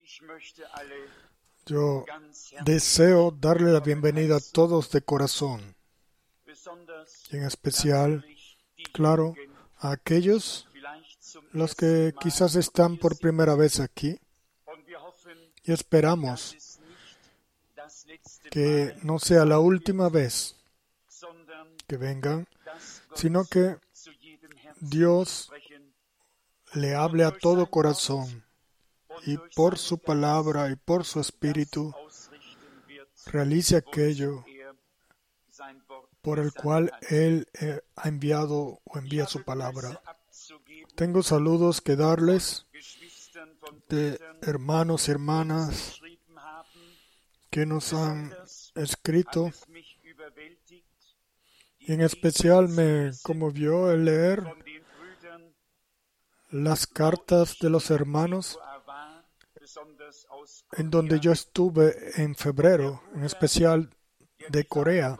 Yo deseo darle la bienvenida a todos de corazón, y en especial, claro, a aquellos los que quizás están por primera vez aquí, y esperamos que no sea la última vez que vengan, sino que Dios le hable a todo corazón y por su palabra y por su espíritu realice aquello por el cual Él ha enviado o envía su palabra. Tengo saludos que darles de hermanos y hermanas que nos han escrito, y en especial me conmovió el leer las cartas de los hermanos en donde yo estuve en febrero, en especial de Corea,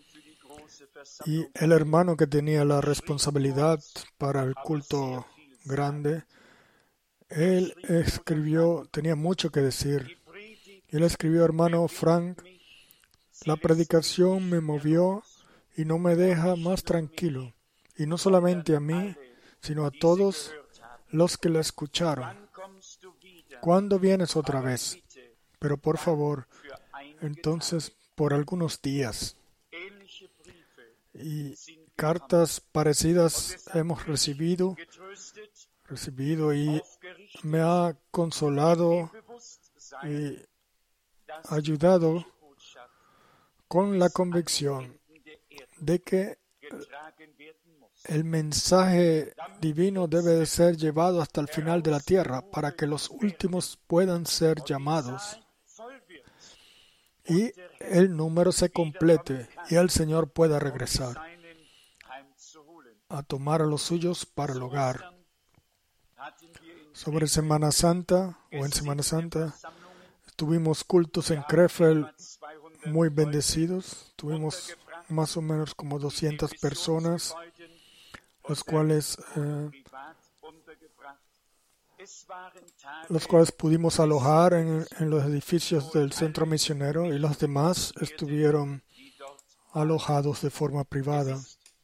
y el hermano que tenía la responsabilidad para el culto grande, él escribió, tenía mucho que decir. Él escribió: hermano Frank, la predicación me movió y no me deja más tranquilo, y no solamente a mí, sino a todos los que la escucharon. ¿Cuándo vienes otra vez? Pero por favor, entonces por algunos días. Y cartas parecidas hemos recibido y me ha consolado y ayudado con la convicción de que el mensaje divino debe de ser llevado hasta el final de la tierra para que los últimos puedan ser llamados y el número se complete y el Señor pueda regresar a tomar a los suyos para el hogar. Sobre Semana Santa o en Semana Santa tuvimos cultos en Krefeld muy bendecidos. Tuvimos más o menos como 200 personas, los cuales pudimos alojar en los edificios del centro misionero, y los demás estuvieron alojados de forma privada.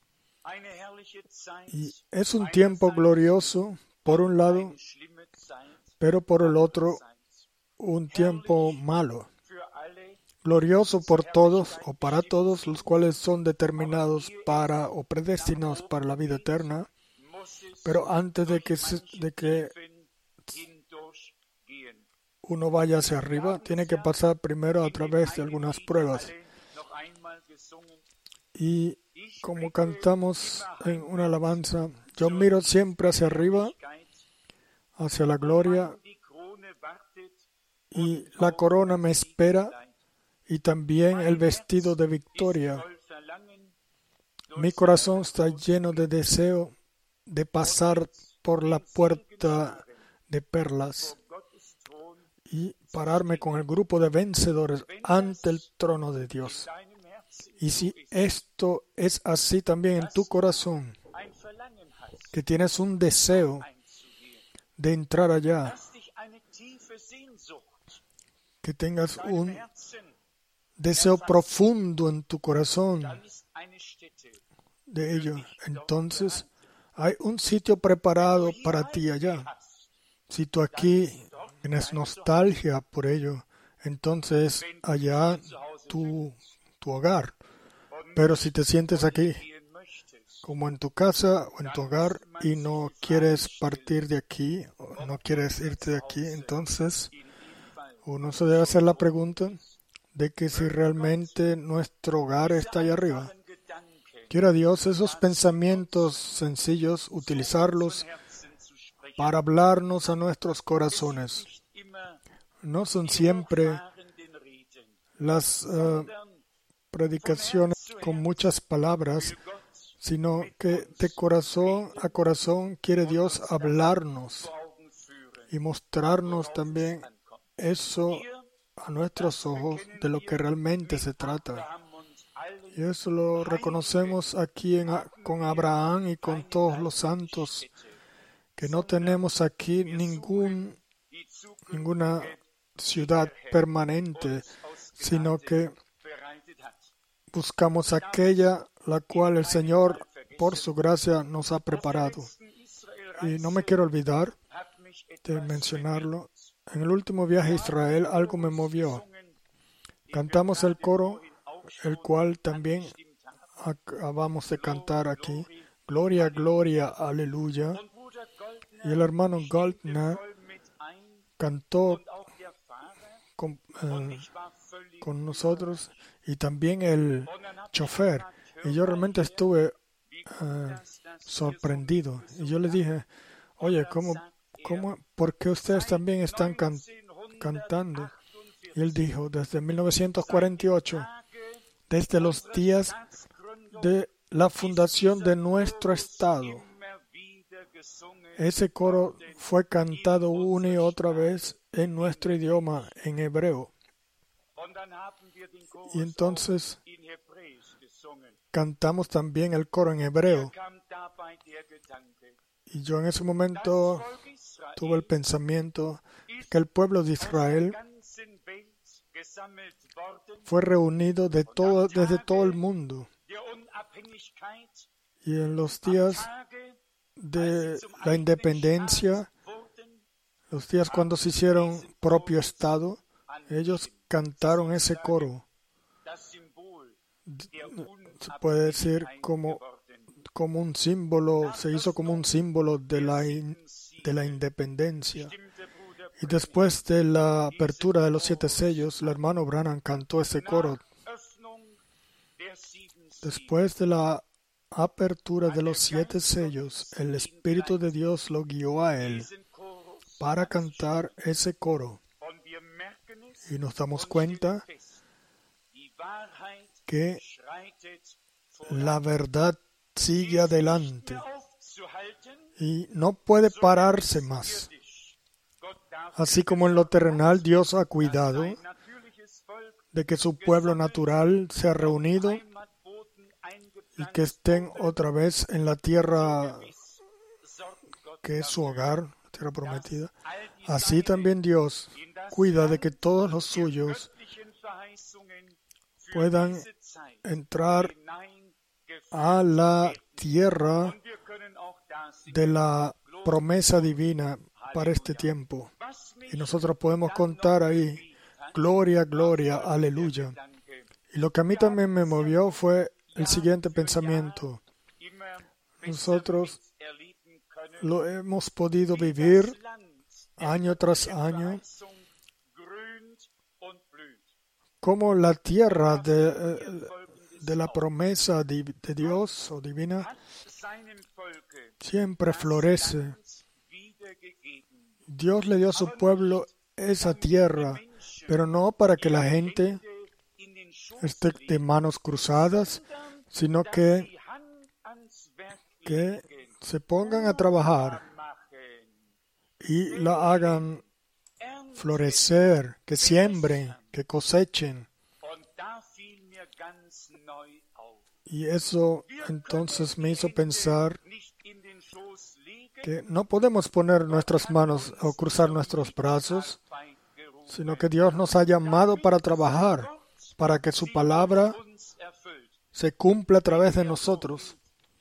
Y es un tiempo glorioso, por un lado, pero por el otro, un tiempo malo. Glorioso por todos o para todos los cuales son determinados para o predestinados para la vida eterna, pero antes de que uno vaya hacia arriba, tiene que pasar primero a través de algunas pruebas. Y como cantamos en una alabanza, yo miro siempre hacia arriba, hacia la gloria, y la corona me espera, y también el vestido de victoria. Mi corazón está lleno de deseo de pasar por la puerta de perlas y pararme con el grupo de vencedores ante el trono de Dios. Y si esto es así también en tu corazón, que tienes un deseo de entrar allá, que tengas un deseo profundo en tu corazón de ello, entonces hay un sitio preparado para ti allá. Si tú aquí tienes nostalgia por ello, entonces allá tu hogar. Pero si te sientes aquí, como en tu casa o en tu hogar, y no quieres partir de aquí, o no quieres irte de aquí, entonces uno se debe hacer la pregunta de que si realmente nuestro hogar está allá arriba. Quiera Dios esos pensamientos sencillos, utilizarlos para hablarnos a nuestros corazones. No son siempre las predicaciones con muchas palabras, sino que de corazón a corazón quiere Dios hablarnos y mostrarnos también eso a nuestros ojos de lo que realmente se trata. Y eso lo reconocemos aquí con Abraham y con todos los santos, que no tenemos aquí ninguna ciudad permanente, sino que buscamos aquella la cual el Señor, por su gracia, nos ha preparado. Y no me quiero olvidar de mencionarlo. En el último viaje a Israel, algo me movió. Cantamos el coro, el cual también acabamos de cantar aquí. Gloria, gloria, aleluya. Y el hermano Goldner cantó con nosotros, y también el chofer. Y yo realmente estuve sorprendido. Y yo le dije, oye, ¿por qué ustedes también están cantando? Y él dijo, desde 1948, desde los días de la fundación de nuestro estado, ese coro fue cantado una y otra vez en nuestro idioma, en hebreo. Y entonces cantamos también el coro en hebreo. Y yo en ese momento tuve el pensamiento que el pueblo de Israel fue reunido desde todo el mundo. Y en los días de la independencia, los días cuando se hicieron propio estado, ellos cantaron ese coro. Se puede decir como un símbolo, se hizo como un símbolo de la independencia. Y después de la apertura de los 7 sellos, el hermano Branham cantó ese coro. Después de la apertura de los 7 sellos, el Espíritu de Dios lo guió a él para cantar ese coro. Y nos damos cuenta que la verdad sigue adelante y no puede pararse más. Así como en lo terrenal Dios ha cuidado de que su pueblo natural sea reunido y que estén otra vez en la tierra que es su hogar, tierra prometida, así también Dios cuida de que todos los suyos puedan entrar a la tierra de la promesa divina para este tiempo. Y nosotros podemos contar ahí, gloria, gloria, aleluya. Y lo que a mí también me movió fue el siguiente pensamiento. Nosotros lo hemos podido vivir año tras año, como la tierra de la promesa de Dios o divina siempre florece. Dios le dio a su pueblo esa tierra, pero no para que la gente esté de manos cruzadas, sino que se pongan a trabajar y la hagan florecer, que siembren, que cosechen. Y eso entonces me hizo pensar que no podemos poner nuestras manos o cruzar nuestros brazos, sino que Dios nos ha llamado para trabajar, para que su palabra se cumpla a través de nosotros.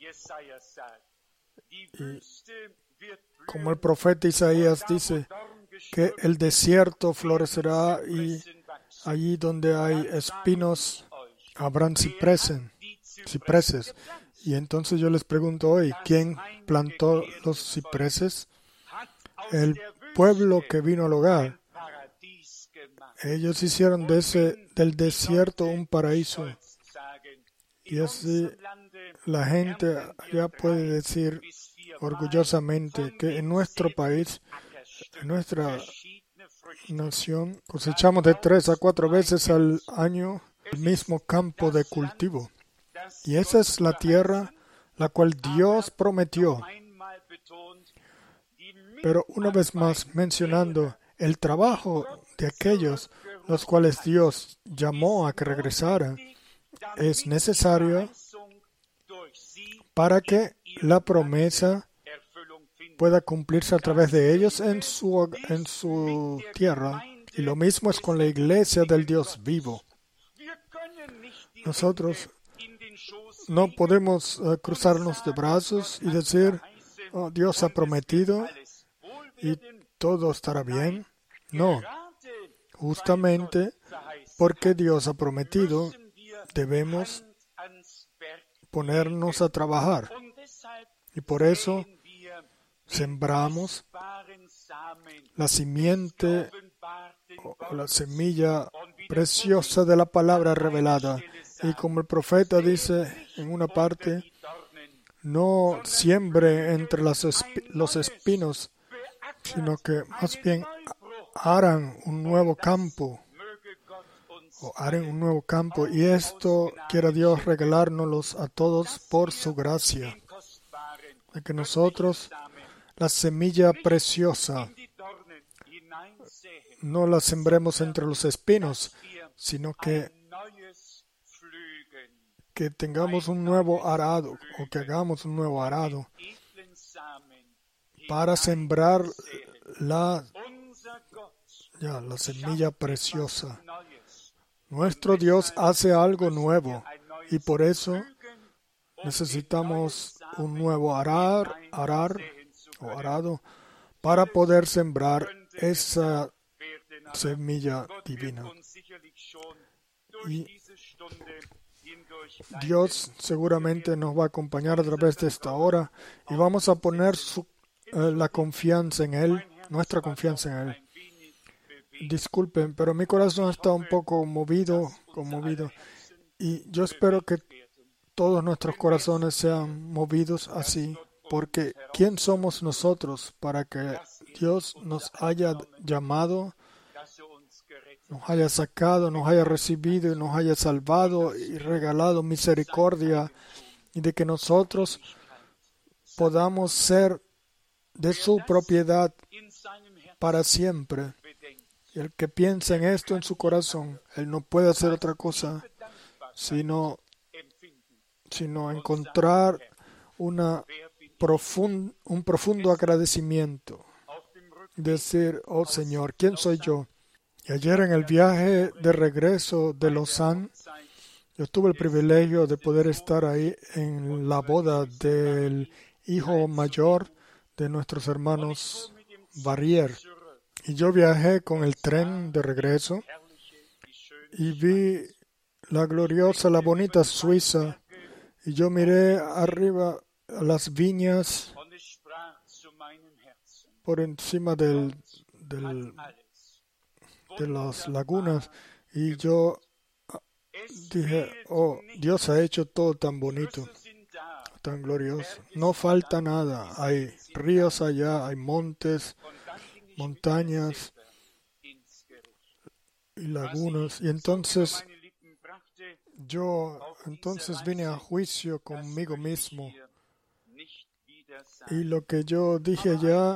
Y como el profeta Isaías dice, que el desierto florecerá y allí donde hay espinos habrán cipreses. Y entonces yo les pregunto hoy, ¿quién plantó los cipreses? El pueblo que vino al hogar. Ellos hicieron del desierto un paraíso. Y así la gente ya puede decir orgullosamente que en nuestro país, en nuestra nación, cosechamos de 3 a 4 veces al año el mismo campo de cultivo. Y esa es la tierra la cual Dios prometió. Pero una vez más mencionando el trabajo de aquellos los cuales Dios llamó a que regresaran, es necesario para que la promesa pueda cumplirse a través de ellos en su tierra. Y lo mismo es con la iglesia del Dios vivo. Nosotros no podemos cruzarnos de brazos y decir, oh, Dios ha prometido y todo estará bien. No, justamente porque Dios ha prometido, debemos ponernos a trabajar. Y por eso sembramos la simiente o la semilla preciosa de la palabra revelada. Y como el profeta dice en una parte, no siembre entre los espinos, sino que más bien harán un nuevo campo. O harán un nuevo campo. Y esto quiera Dios regalárnoslos a todos por su gracia. De que nosotros la semilla preciosa no la sembremos entre los espinos, sino que tengamos un nuevo arado, o que hagamos un nuevo arado para sembrar la semilla preciosa. Nuestro Dios hace algo nuevo y por eso necesitamos un nuevo arado para poder sembrar esa semilla divina. Y Dios seguramente nos va a acompañar a través de esta hora y vamos a poner la confianza en Él, nuestra confianza en Él. Disculpen, pero mi corazón está un poco conmovido y yo espero que todos nuestros corazones sean movidos así, porque ¿quién somos nosotros para que Dios nos haya llamado, nos haya sacado, nos haya recibido y nos haya salvado y regalado misericordia y de que nosotros podamos ser de su propiedad para siempre? Y el que piensa en esto en su corazón, él no puede hacer otra cosa sino encontrar un profundo agradecimiento. Decir, oh Señor, ¿quién soy yo? Y ayer en el viaje de regreso de Lausanne, yo tuve el privilegio de poder estar ahí en la boda del hijo mayor de nuestros hermanos Barrier. Y yo viajé con el tren de regreso y vi la gloriosa, la bonita Suiza. Y yo miré arriba a las viñas por encima de las lagunas. Y yo dije, oh, Dios ha hecho todo tan bonito, tan glorioso. No falta nada. Hay ríos allá, hay montes, montañas y lagunas. Y entonces yo vine a juicio conmigo mismo. Y lo que yo dije allá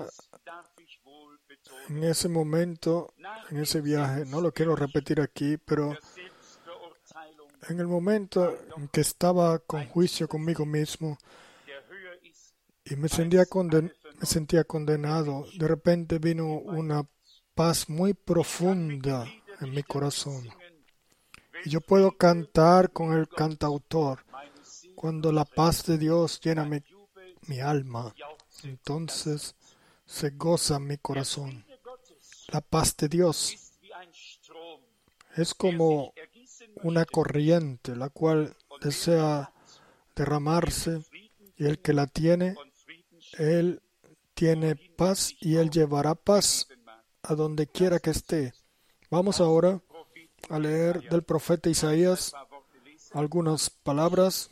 en ese momento, en ese viaje, no lo quiero repetir aquí, pero en el momento en que estaba con juicio conmigo mismo y me sentía condenado, de repente vino una paz muy profunda en mi corazón. Y yo puedo cantar con el cantautor. Cuando la paz de Dios llena mi alma, entonces se goza mi corazón. La paz de Dios es como una corriente, la cual desea derramarse, y el que la tiene, él tiene paz y él llevará paz a donde quiera que esté. Vamos ahora a leer del profeta Isaías algunas palabras.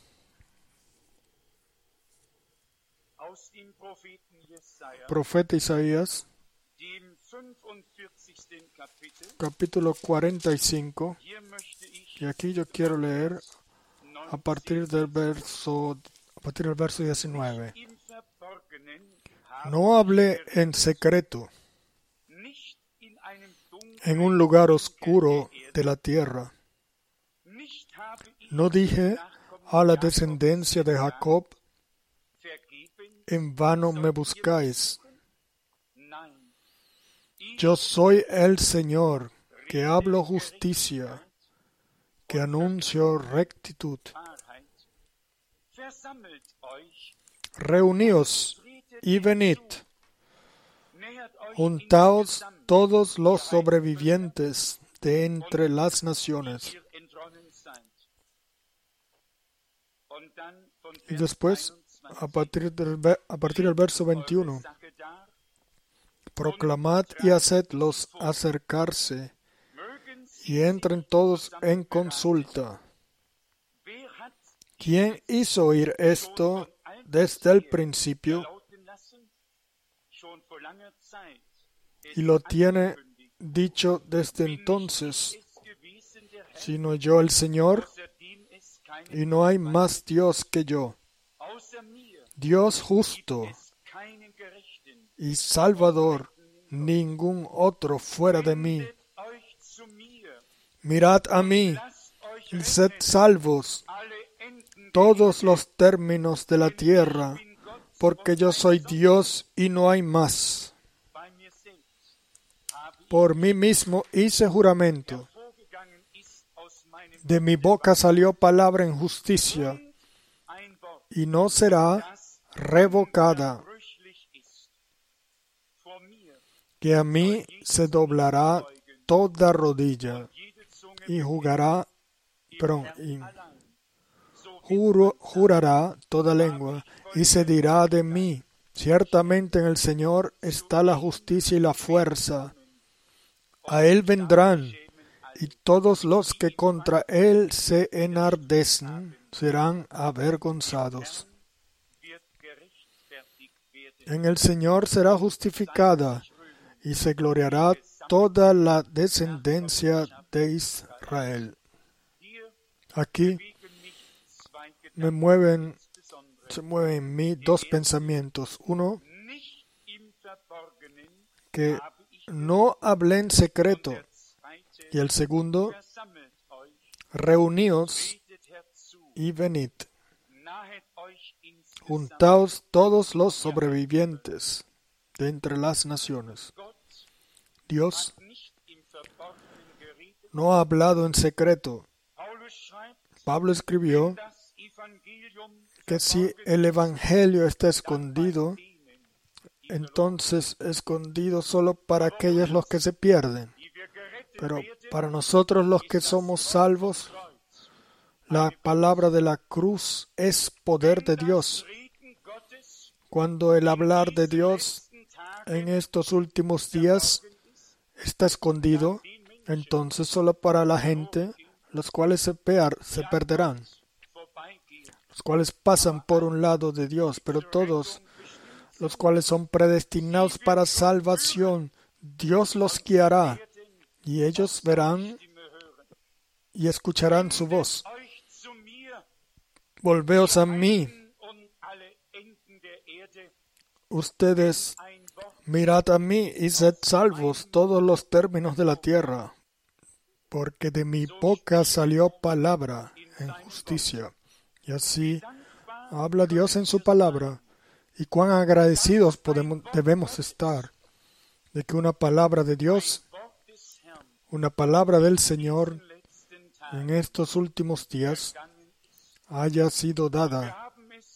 Profeta Isaías, capítulo 45, y aquí yo quiero leer a partir del verso 19. No hablé en secreto, en un lugar oscuro de la tierra. No dije a la descendencia de Jacob, en vano me buscáis. Yo soy el Señor, que hablo justicia, que anuncio rectitud. Reuníos y venid, juntaos todos los sobrevivientes de entre las naciones. Y después, a partir del verso 21, proclamad y hacedlos acercarse, y entren todos en consulta. ¿Quién hizo oír esto desde el principio y lo tiene dicho desde entonces? Sino yo el Señor, y no hay más Dios que yo, Dios justo y Salvador, ningún otro fuera de mí. Mirad a mí y sed salvos todos los términos de la tierra, porque yo soy Dios y no hay más. Por mí mismo hice juramento. De mi boca salió palabra en justicia, y no será revocada. Que a mí se doblará toda rodilla, y jurará toda lengua, y se dirá de mí: ciertamente en el Señor está la justicia y la fuerza. A Él vendrán, y todos los que contra Él se enardecen serán avergonzados. En el Señor será justificada, y se gloriará toda la descendencia de Israel. Aquí se mueven en mí dos pensamientos. Uno, que no hablé en secreto. Y el segundo, reuníos y venid. Juntaos todos los sobrevivientes de entre las naciones. Dios no ha hablado en secreto. Pablo escribió que si el Evangelio está escondido, entonces escondido solo para aquellos los que se pierden. Pero para nosotros los que somos salvos, la palabra de la cruz es poder de Dios. Cuando el hablar de Dios en estos últimos días está escondido, entonces solo para la gente, los cuales se perderán, los cuales pasan por un lado de Dios, pero todos los cuales son predestinados para salvación, Dios los guiará, y ellos verán y escucharán su voz. Volveos a mí, ustedes, mirad a mí y sed salvos todos los términos de la tierra, porque de mi boca salió palabra en justicia. Y así habla Dios en su palabra. Y cuán agradecidos debemos estar de que una palabra de Dios, una palabra del Señor en estos últimos días haya sido dada.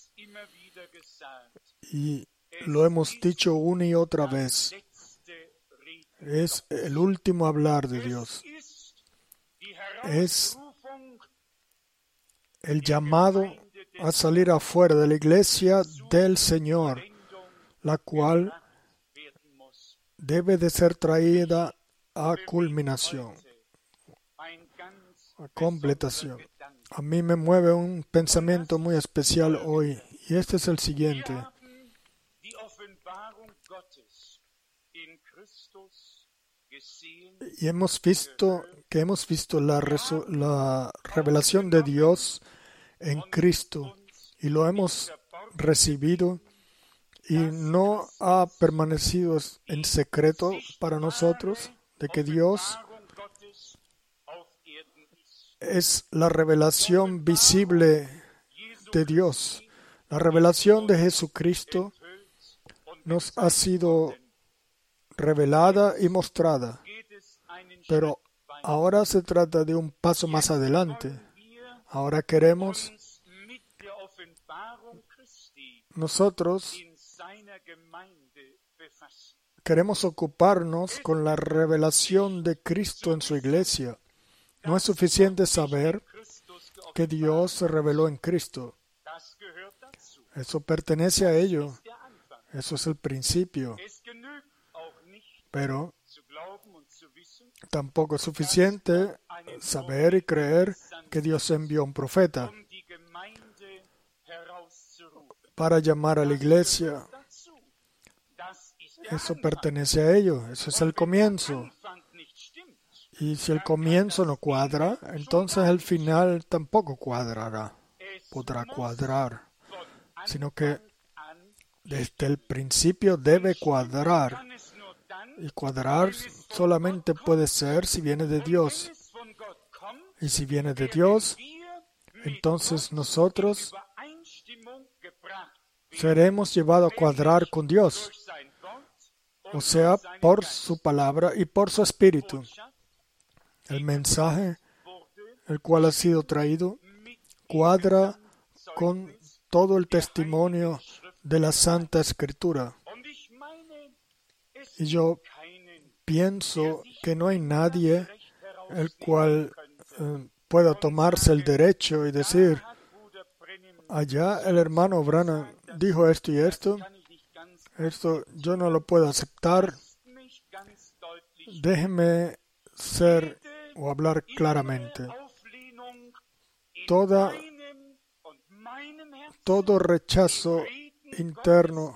Y lo hemos dicho una y otra vez. Es el último hablar de Dios. Es el llamado a salir afuera de la iglesia del Señor, la cual debe de ser traída a culminación, a completación. A mí me mueve un pensamiento muy especial hoy, y este es el siguiente. Y hemos visto la revelación de Dios en Cristo, y lo hemos recibido, y no ha permanecido en secreto para nosotros, de que Dios es la revelación visible de Dios. La revelación de Jesucristo nos ha sido revelada y mostrada, pero Ahora se trata de un paso más adelante. Ahora nosotros queremos ocuparnos con la revelación de Cristo en su iglesia. No es suficiente saber que Dios se reveló en Cristo. Eso pertenece a ello. Eso es el principio. Pero tampoco es suficiente saber y creer que Dios envió un profeta para llamar a la iglesia. Eso pertenece a ello. Eso es el comienzo. Y si el comienzo no cuadra, entonces el final tampoco podrá cuadrar, sino que desde el principio debe cuadrar. Y cuadrar solamente puede ser si viene de Dios. Y si viene de Dios, entonces nosotros seremos llevados a cuadrar con Dios, o sea, por su palabra y por su espíritu. El mensaje, el cual ha sido traído, cuadra con todo el testimonio de la Santa Escritura. Y yo pienso que no hay nadie el cual pueda tomarse el derecho y decir, allá el hermano Branham dijo esto y esto yo no lo puedo aceptar. Déjeme ser o hablar claramente. Todo rechazo interno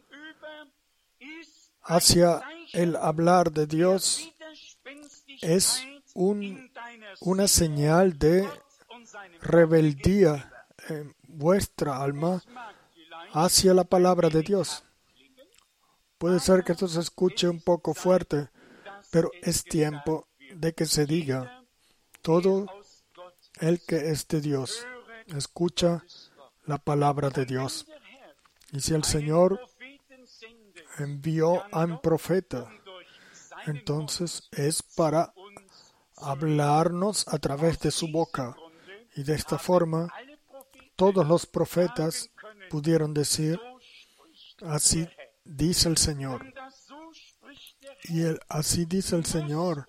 hacia el hablar de Dios es una señal de rebeldía en vuestra alma hacia la palabra de Dios. Puede ser que esto se escuche un poco fuerte, pero es tiempo de que se diga, todo el que es de Dios escucha la palabra de Dios. Y si el Señor envió a un profeta, entonces es para hablarnos a través de su boca. Y de esta forma, todos los profetas pudieron decir, así dice el Señor. Y así dice el Señor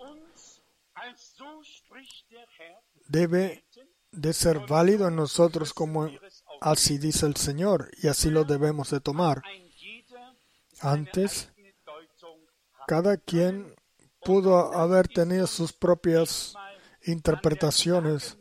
debe de ser válido en nosotros como así dice el Señor, y así lo debemos de tomar. Antes, cada quien pudo haber tenido sus propias interpretaciones.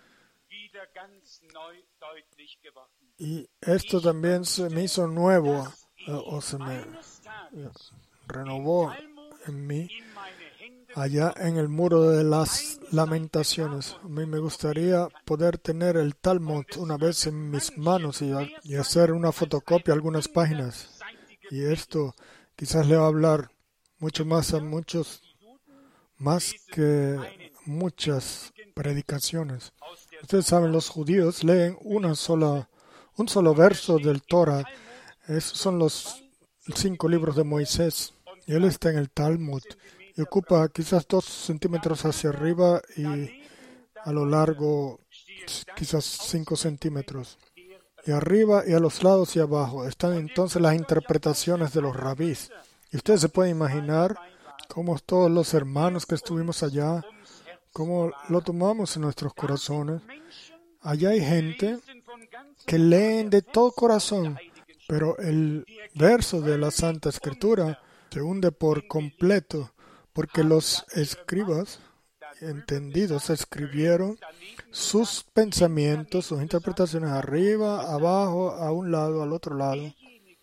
Y esto también se me hizo nuevo, o se me renovó en mí, allá en el muro de las lamentaciones. A mí me gustaría poder tener el Talmud una vez en mis manos y hacer una fotocopia, algunas páginas. Y esto quizás le va a hablar mucho más a muchos, más que muchas predicaciones. Ustedes saben, los judíos leen un solo verso del Torah. Esos son los 5 libros de Moisés. Y él está en el Talmud y ocupa quizás 2 centímetros hacia arriba y a lo largo quizás 5 centímetros. Y arriba y a los lados y abajo están entonces las interpretaciones de los rabís. Y ustedes se pueden imaginar cómo todos los hermanos que estuvimos allá, cómo lo tomamos en nuestros corazones. Allá hay gente que leen de todo corazón, pero el verso de la Santa Escritura se hunde por completo, porque los escribas entendidos escribieron sus pensamientos, sus interpretaciones arriba, abajo, a un lado, al otro lado.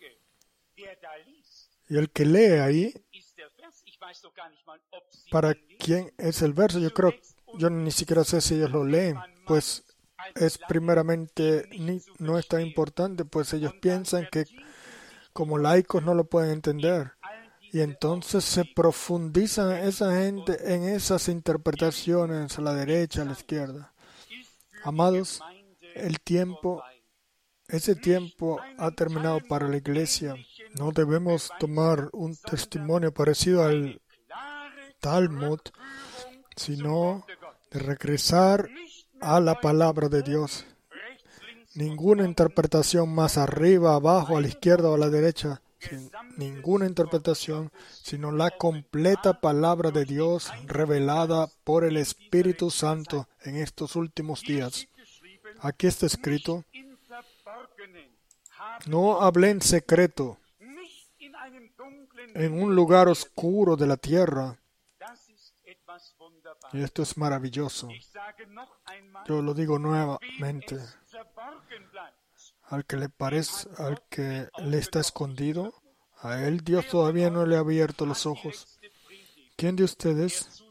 Y el que lee ahí, ¿para quién es el verso? Yo ni siquiera sé si ellos lo leen, pues es primeramente, no es tan importante, pues ellos piensan que como laicos no lo pueden entender. Y entonces se profundizan esa gente en esas interpretaciones a la derecha, a la izquierda. Amados, ese tiempo ha terminado para la iglesia. No debemos tomar un testimonio parecido al Talmud, sino de regresar a la palabra de Dios. Ninguna interpretación más arriba, abajo, a la izquierda o a la derecha. Ninguna interpretación, sino la completa palabra de Dios revelada por el Espíritu Santo en estos últimos días. Aquí está escrito: no hablé en secreto, en un lugar oscuro de la tierra. Y esto es maravilloso. Yo lo digo nuevamente. Al que le está escondido, a él Dios todavía no le ha abierto los ojos. ¿Quién de ustedes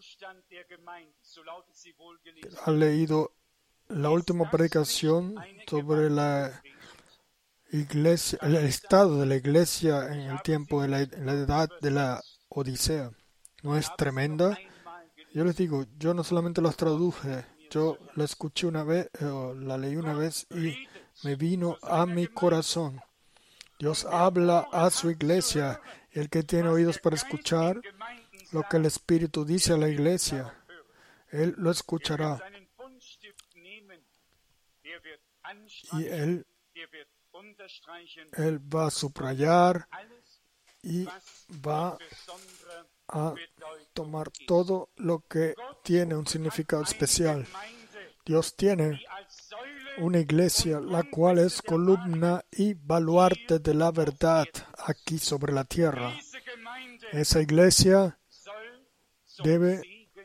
ha leído la última predicación sobre la iglesia, el estado de la iglesia en el tiempo de en la edad de la Odisea? ¿No es tremenda? Yo les digo, yo no solamente las traduje, yo la escuché una vez, la leí una vez y me vino a mi corazón. Dios habla a su iglesia, y el que tiene oídos para escuchar lo que el Espíritu dice a la iglesia, él lo escuchará. Y él va a subrayar y va a tomar todo lo que tiene un significado especial. Dios tiene una iglesia, la cual es columna y baluarte de la verdad aquí sobre la tierra. Esa iglesia debe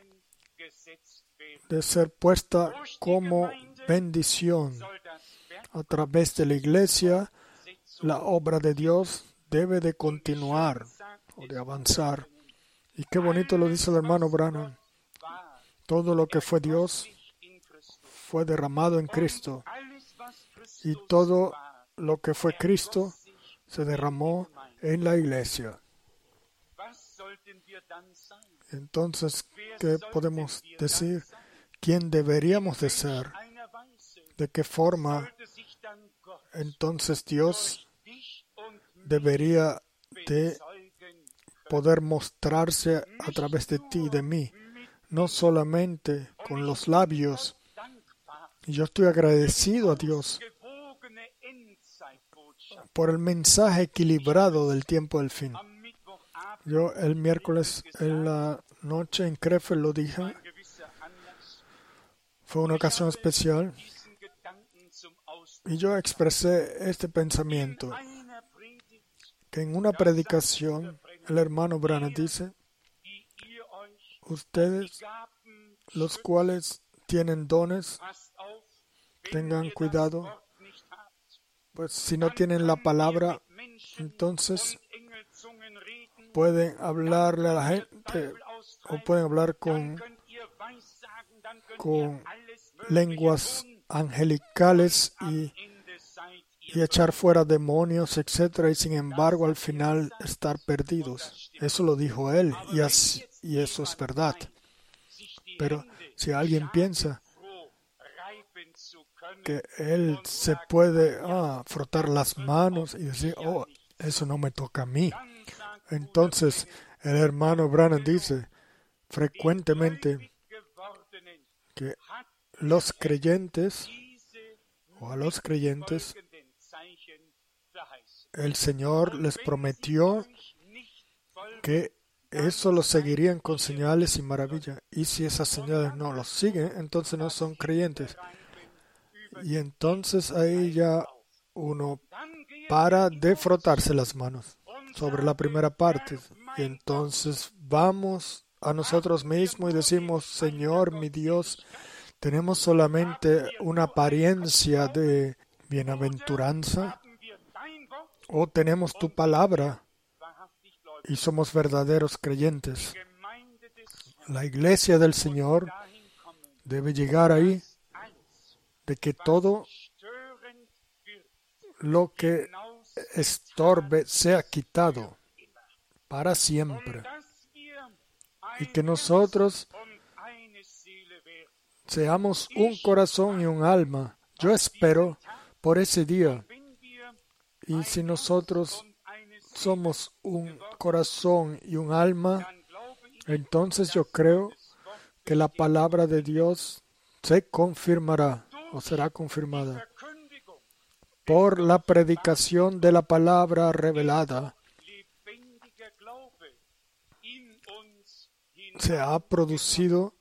de ser puesta como bendición. A través de la iglesia, la obra de Dios debe de continuar o de avanzar. Y qué bonito lo dice el hermano Branham. Todo lo que fue Dios fue derramado en Cristo. Y todo lo que fue Cristo se derramó en la iglesia. Entonces, ¿qué podemos decir? ¿Quién deberíamos de ser? ¿De qué forma? Entonces Dios debería de poder mostrarse a través de ti y de mí, no solamente con los labios. Y yo estoy agradecido a Dios por el mensaje equilibrado del tiempo del fin. Yo el miércoles en la noche en Krefeld lo dije, fue una ocasión especial, y yo expresé este pensamiento, que en una predicación el hermano Branham dice: ustedes, los cuales tienen dones, tengan cuidado, pues si no tienen la palabra, entonces pueden hablarle a la gente o pueden hablar con lenguas angelicales y echar fuera demonios, etc. Y sin embargo al final estar perdidos. Eso lo dijo él y eso es verdad. Pero si alguien piensa que él se puede frotar las manos y decir: oh, eso no me toca a mí, entonces el hermano Branham dice frecuentemente que los creyentes o a los creyentes el Señor les prometió que eso lo seguirían con señales y maravillas. Y si esas señales no los siguen, entonces no son creyentes. Y entonces ahí ya uno para de frotarse las manos sobre la primera parte. Y entonces vamos a nosotros mismos y decimos: Señor, mi Dios, tenemos solamente una apariencia de bienaventuranza, o tenemos tu palabra y somos verdaderos creyentes. La iglesia del Señor debe llegar ahí, de que todo lo que estorbe sea quitado para siempre, y que nosotros seamos un corazón y un alma. Yo espero por ese día. Y si nosotros somos un corazón y un alma, entonces yo creo que la palabra de Dios se confirmará o será confirmada por la predicación de la palabra revelada. Se ha producido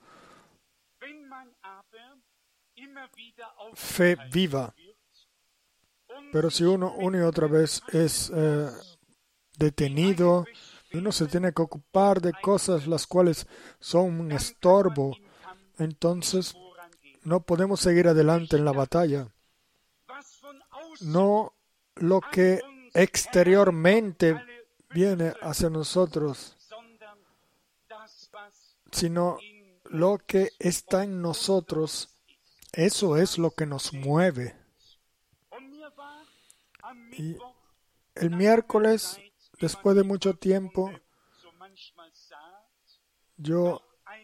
fe viva. Pero si uno una y otra vez es detenido, uno se tiene que ocupar de cosas las cuales son un estorbo, entonces no podemos seguir adelante en la batalla. No lo que exteriormente viene hacia nosotros, sino lo que está en nosotros. Eso es lo que nos mueve. Y el miércoles, después de mucho tiempo, yo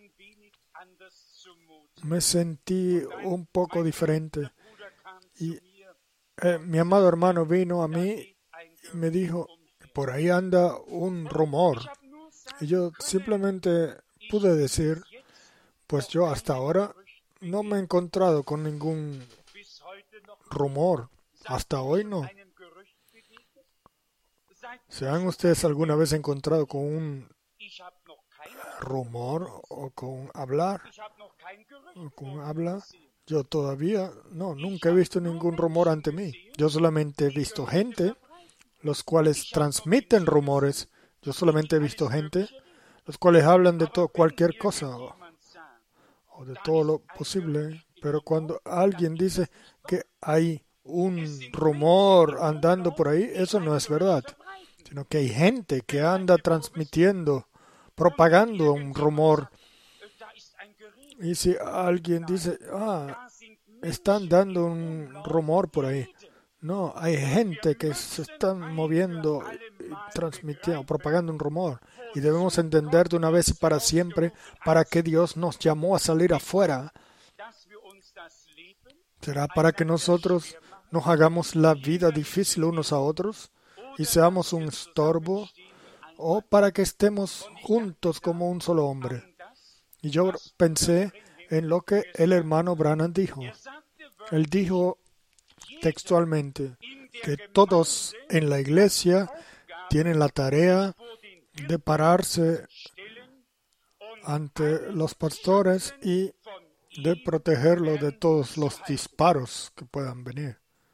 me sentí un poco diferente. Y mi amado hermano vino a mí y me dijo, por ahí anda un rumor. Y yo simplemente pude decir, pues yo hasta ahora no me he encontrado con ningún rumor. Hasta hoy no. ¿Se han ustedes alguna vez encontrado con un rumor o con hablar? ¿O con habla? Yo todavía nunca he visto ningún rumor ante mí. Yo solamente he visto gente, los cuales transmiten rumores. Yo solamente he visto gente, los cuales hablan de cualquier cosa o de todo lo posible. Pero cuando alguien dice que hay un rumor andando por ahí, eso no es verdad, sino que hay gente que anda transmitiendo, propagando un rumor. Y si alguien dice, están dando un rumor por ahí, no, hay gente que se están moviendo, transmitiendo, propagando un rumor. Y debemos entender de una vez y para siempre para qué Dios nos llamó a salir afuera. ¿Será para que nosotros nos hagamos la vida difícil unos a otros y seamos un estorbo, o para que estemos juntos como un solo hombre? Y yo pensé en lo que el hermano Branham dijo. Él dijo textualmente que todos en la iglesia tienen la tarea de pararse ante los pastores y de protegerlo de todos los disparos que puedan venir.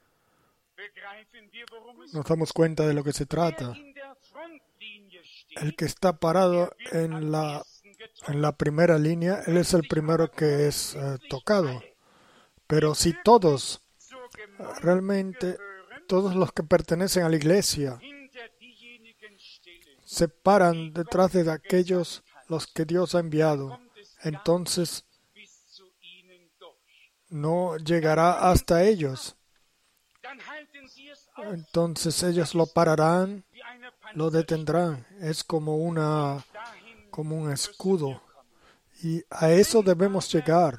Nos damos cuenta de lo que se trata. El que está parado en la primera línea, él es el primero que es tocado. Pero si todos, realmente, todos los que pertenecen a la iglesia, se paran detrás de aquellos los que Dios ha enviado, entonces no llegará hasta ellos. Entonces ellos lo pararán, lo detendrán. Es como un escudo. Y a eso debemos llegar.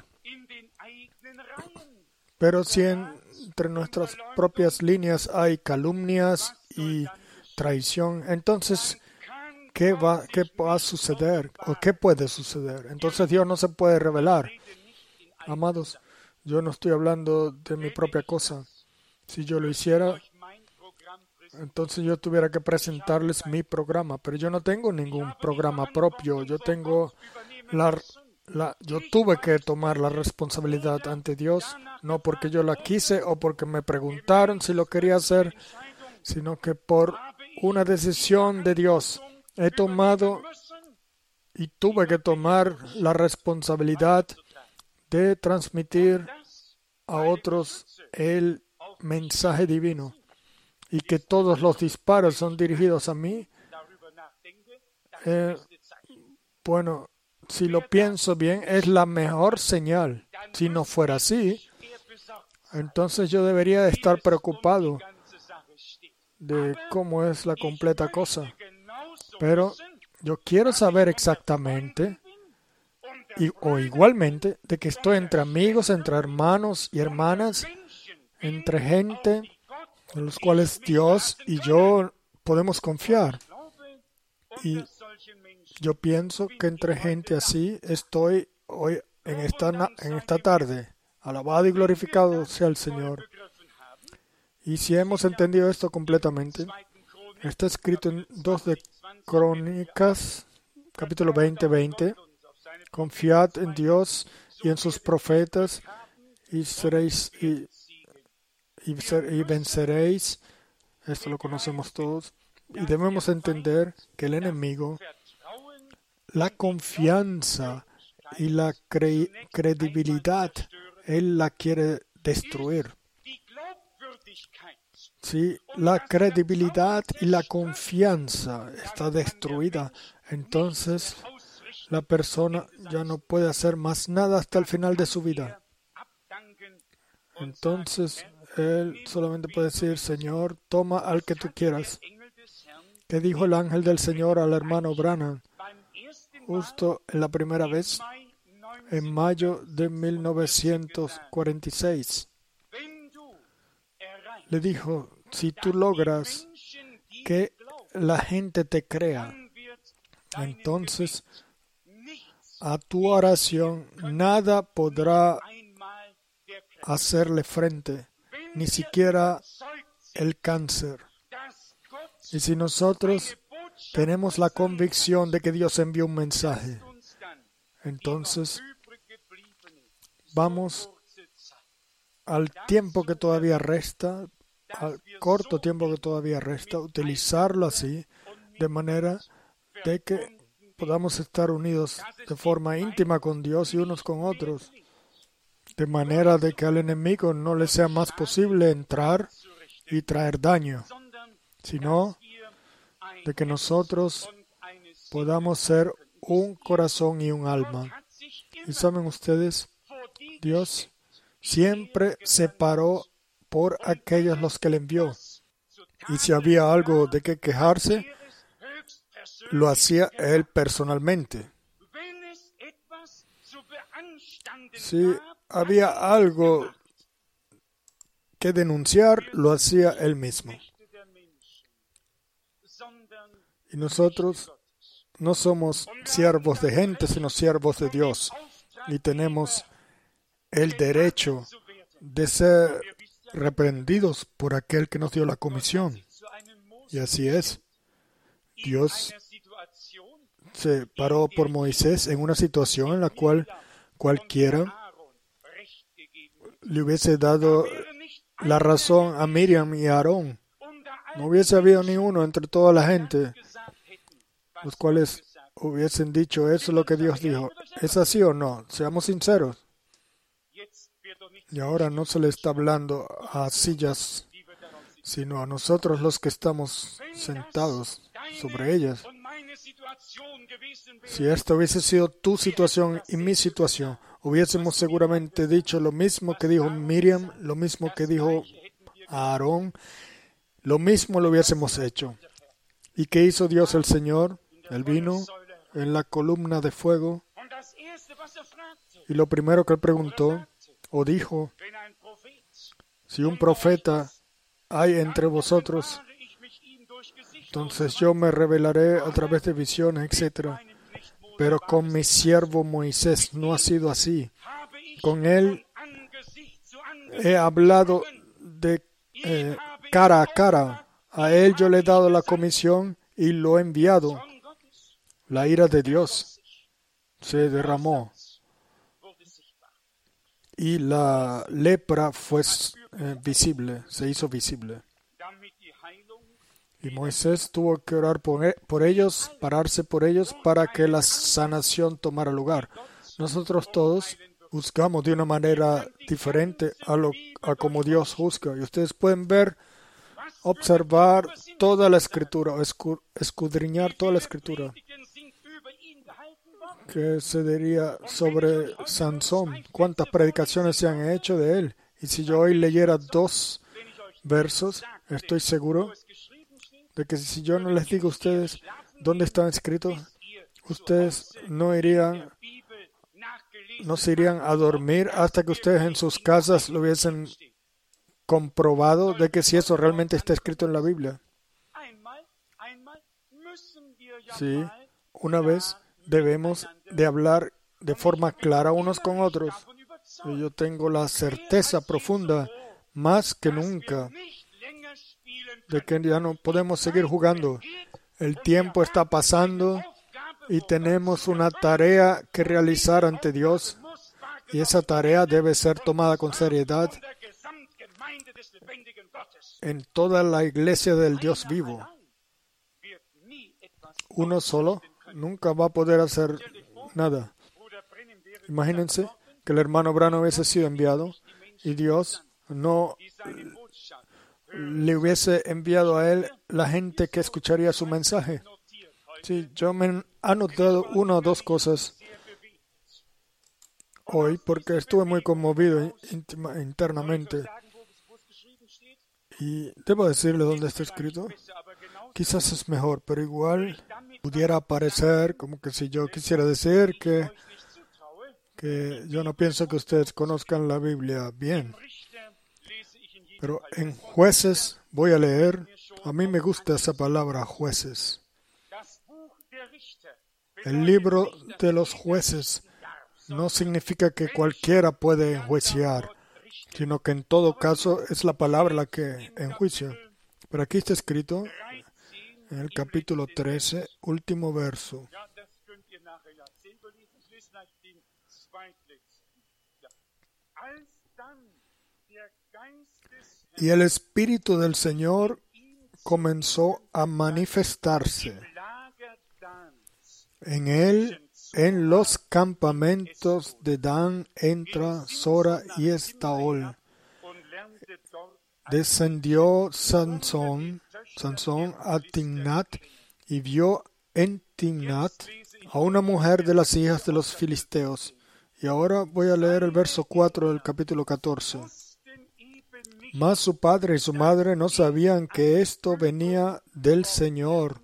Pero si entre nuestras propias líneas hay calumnias y traición, entonces, ¿qué va a suceder? ¿O qué puede suceder? Entonces Dios no se puede revelar. Amados, yo no estoy hablando de mi propia cosa. Si yo lo hiciera, entonces yo tuviera que presentarles mi programa, pero yo no tengo ningún programa propio. Yo tengo yo tuve que tomar la responsabilidad ante Dios, no porque yo la quise o porque me preguntaron si lo quería hacer, sino que por una decisión de Dios he tomado y tuve que tomar la responsabilidad de transmitir a otros el mensaje divino, y que todos los disparos son dirigidos a mí. Bueno, si lo pienso bien, es la mejor señal. Si no fuera así, entonces yo debería estar preocupado de cómo es la completa cosa. Pero yo quiero saber exactamente o igualmente de que estoy entre amigos, entre hermanos y hermanas, entre gente en los cuales Dios y yo podemos confiar. Y yo pienso que entre gente así estoy hoy, en esta tarde. Alabado y glorificado sea el Señor. Y si hemos entendido esto completamente, está escrito en 2 de Crónicas, capítulo 20. Confiad en Dios y en sus profetas y venceréis. Esto lo conocemos todos. Y debemos entender que el enemigo, la confianza y la credibilidad, él la quiere destruir. Si la credibilidad y la confianza está destruida, entonces la persona ya no puede hacer más nada hasta el final de su vida. Entonces, él solamente puede decir: Señor, toma al que tú quieras. ¿Qué dijo el ángel del Señor al hermano Branham? Justo en la primera vez, en mayo de 1946. Le dijo: si tú logras que la gente te crea, entonces a tu oración nada podrá hacerle frente, ni siquiera el cáncer. Y si nosotros tenemos la convicción de que Dios envió un mensaje, entonces vamos al tiempo que todavía resta, al corto tiempo que todavía resta, utilizarlo así, de manera de que podamos estar unidos de forma íntima con Dios y unos con otros, de manera de que al enemigo no le sea más posible entrar y traer daño, sino de que nosotros podamos ser un corazón y un alma. Y saben ustedes, Dios siempre se paró por aquellos los que le envió. Y si había algo de qué quejarse, lo hacía él personalmente. Si había algo que denunciar, lo hacía él mismo. Y nosotros no somos siervos de gente, sino siervos de Dios. Y tenemos el derecho de ser reprendidos por aquel que nos dio la comisión. Y así es. Dios se paró por Moisés en una situación en la cual cualquiera le hubiese dado la razón a Miriam y a Aarón. No hubiese habido ni uno entre toda la gente los cuales hubiesen dicho: eso es lo que Dios dijo. ¿Es así o no? Seamos sinceros. Y ahora no se le está hablando a sillas, sino a nosotros los que estamos sentados sobre ellas. Si esta hubiese sido tu situación y mi situación, hubiésemos seguramente dicho lo mismo que dijo Miriam, lo mismo que dijo Aarón, lo mismo lo hubiésemos hecho. ¿Y qué hizo Dios el Señor? Él vino en la columna de fuego y lo primero que él preguntó o dijo: si un profeta hay entre vosotros, entonces yo me revelaré a través de visiones, etc. Pero con mi siervo Moisés no ha sido así. Con él he hablado de cara a cara. A él yo le he dado la comisión y lo he enviado. La ira de Dios se derramó y la lepra fue visible, se hizo visible. Y Moisés tuvo que orar por ellos, pararse por ellos para que la sanación tomara lugar. Nosotros todos juzgamos de una manera diferente a como Dios juzga. Y ustedes pueden observar toda la Escritura, escudriñar toda la Escritura. Que se diría sobre Sansón, cuántas predicaciones se han hecho de él. Y si yo hoy leyera 2 versos, estoy seguro de que si yo no les digo a ustedes dónde están escritos, ustedes no se irían a dormir hasta que ustedes en sus casas lo hubiesen comprobado de que si eso realmente está escrito en la Biblia. Sí, una vez debemos de hablar de forma clara unos con otros. Y yo tengo la certeza profunda, más que nunca, de que ya no podemos seguir jugando. El tiempo está pasando y tenemos una tarea que realizar ante Dios. Y esa tarea debe ser tomada con seriedad en toda la iglesia del Dios vivo. Uno solo nunca va a poder hacer nada. Imagínense que el hermano Branham hubiese sido enviado y Dios no le hubiese enviado a él la gente que escucharía su mensaje. Sí, yo me he anotado una o dos cosas hoy porque estuve muy conmovido internamente. Y debo decirle dónde está escrito. Quizás es mejor, pero igual pudiera parecer como que si yo quisiera decir que yo no pienso que ustedes conozcan la Biblia bien. Pero en Jueces voy a leer, a mí me gusta esa palabra, Jueces. El libro de los jueces no significa que cualquiera puede enjuiciar, sino que en todo caso es la palabra la que enjuicia. Pero aquí está escrito en el capítulo 13, último verso. Y el Espíritu del Señor comenzó a manifestarse en él, en los campamentos de Dan, Entra, Sora y Estaol. Descendió Sansón a Timnat y vio en Timnat a una mujer de las hijas de los filisteos. Y ahora voy a leer el verso 4 del capítulo 14. Mas su padre y su madre no sabían que esto venía del Señor.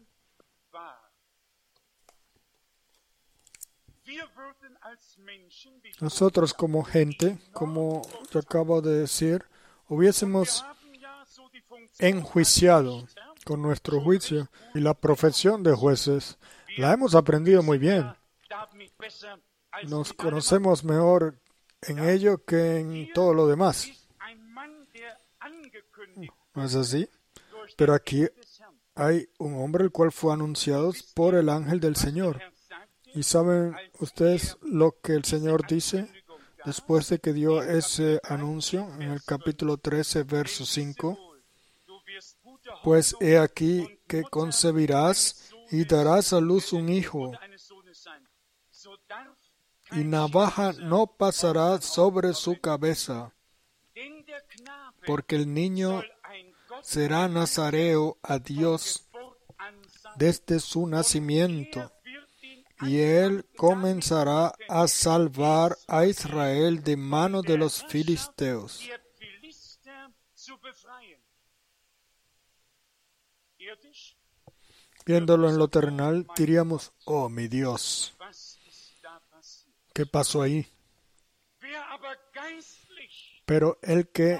Nosotros como gente, como yo acabo de decir, hubiésemos enjuiciado con nuestro juicio y la profesión de jueces. La hemos aprendido muy bien. Nos conocemos mejor en ello que en todo lo demás. ¿No es así? Pero aquí hay un hombre el cual fue anunciado por el ángel del Señor. ¿Y saben ustedes lo que el Señor dice después de que dio ese anuncio en el capítulo 13, verso 5? Pues he aquí que concebirás y darás a luz un hijo, y navaja no pasará sobre su cabeza, porque el niño será nazareo a Dios desde su nacimiento, y él comenzará a salvar a Israel de mano de los filisteos. Viéndolo en lo terrenal, diríamos, oh mi Dios, ¿qué pasó ahí? Pero el que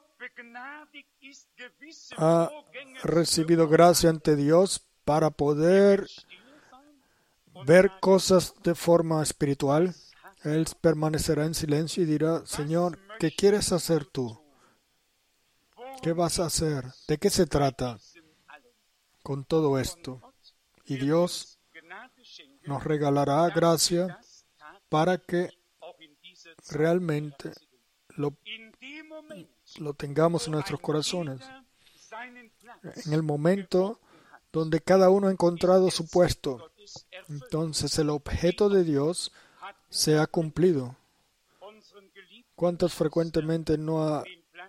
ha recibido gracia ante Dios para poder ver cosas de forma espiritual, él permanecerá en silencio y dirá, Señor, ¿qué quieres hacer tú? ¿Qué vas a hacer? ¿De qué se trata con todo esto? Y Dios nos regalará gracia para que realmente lo tengamos en nuestros corazones. En el momento donde cada uno ha encontrado su puesto, entonces el objeto de Dios se ha cumplido. ¿Cuántos frecuentemente no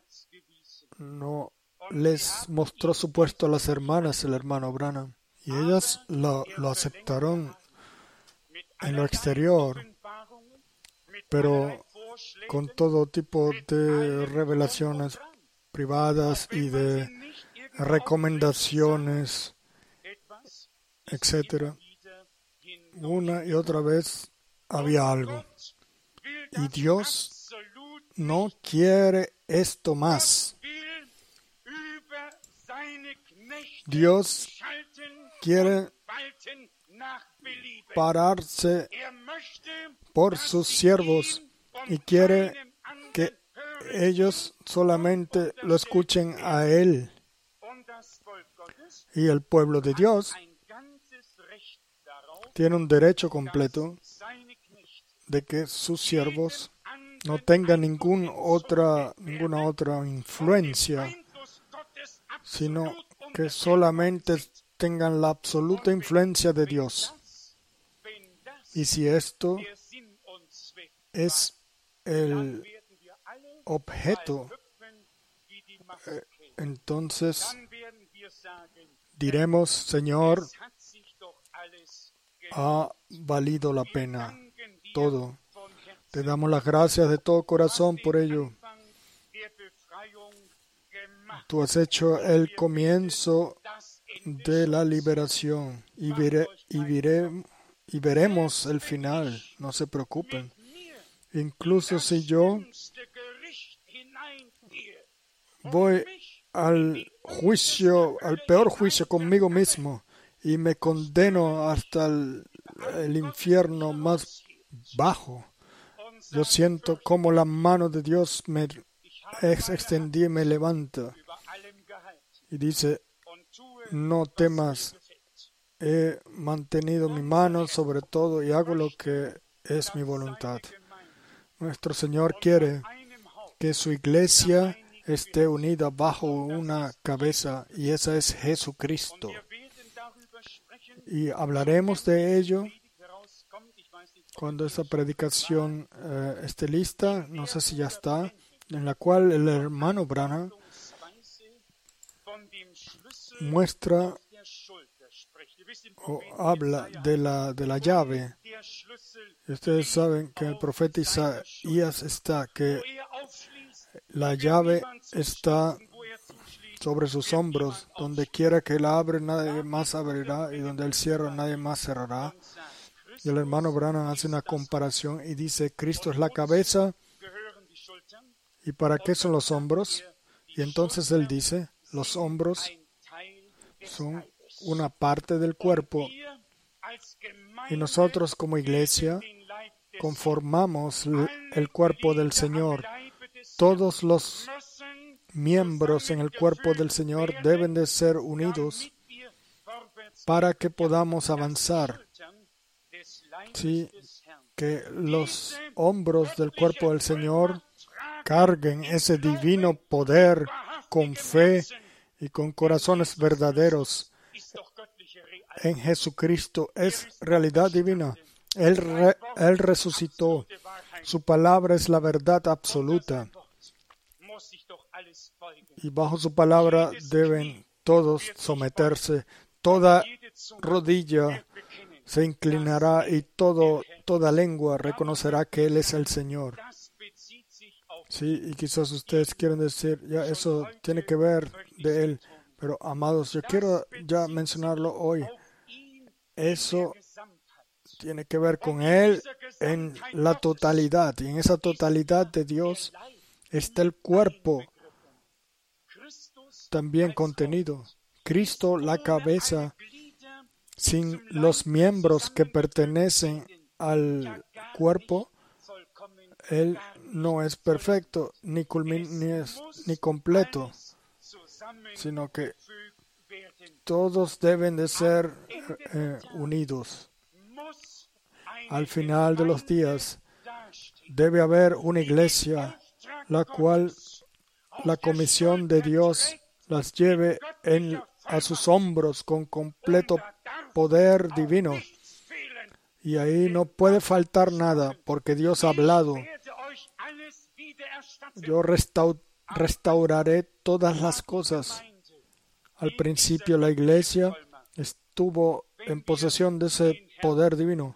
les mostró su puesto a las hermanas el hermano Branham? Y ellas lo aceptaron en lo exterior, pero con todo tipo de revelaciones privadas y de recomendaciones, etc. Una y otra vez había algo. Y Dios no quiere esto más. Dios quiere pararse por sus siervos y quiere que ellos solamente lo escuchen a Él. Y el pueblo de Dios tiene un derecho completo de que sus siervos no tengan ninguna otra influencia, sino que solamente tengan la absoluta influencia de Dios. Y si esto es el objeto, entonces diremos, Señor, ha valido la pena todo. Te damos las gracias de todo corazón por ello. Tú has hecho el comienzo de la liberación y veremos el final. No se preocupen. Incluso si yo voy al juicio, al peor juicio conmigo mismo y me condeno hasta el infierno más bajo, yo siento como la mano de Dios me extendida y me levanta y dice, no temas, he mantenido mi mano sobre todo y hago lo que es mi voluntad. Nuestro Señor quiere que su iglesia esté unida bajo una cabeza y esa es Jesucristo. Y hablaremos de ello cuando esa predicación esté lista, no sé si ya está, en la cual el hermano Branham muestra o habla de la llave. Y ustedes saben que el profeta Isaías está, que la llave está sobre sus hombros. Donde quiera que él abre, nadie más abrirá, y donde él cierra, nadie más cerrará. Y el hermano Branham hace una comparación y dice, Cristo es la cabeza, ¿y para qué son los hombros? Y entonces él dice, los hombros son una parte del cuerpo, y nosotros como iglesia conformamos el cuerpo del Señor. Todos los miembros en el cuerpo del Señor deben de ser unidos para que podamos avanzar. Sí, que los hombros del cuerpo del Señor carguen ese divino poder con fe y con corazones verdaderos en Jesucristo. Es realidad divina. Él resucitó. Su palabra es la verdad absoluta. Y bajo su palabra deben todos someterse. Toda rodilla se inclinará y toda lengua reconocerá que Él es el Señor. Sí, y quizás ustedes quieran decir, ya eso tiene que ver de Él. Pero, amados, yo quiero ya mencionarlo hoy. Eso tiene que ver con Él en la totalidad. Y en esa totalidad de Dios está el cuerpo también contenido. Cristo, la cabeza, sin los miembros que pertenecen al cuerpo, Él no es perfecto, ni completo, sino que todos deben de ser unidos. Al final de los días debe haber una iglesia la cual la comisión de Dios las lleve a sus hombros con completo poder divino. Y ahí no puede faltar nada, porque Dios ha hablado. Yo restauraré todas las cosas. Al principio la iglesia estuvo en posesión de ese poder divino.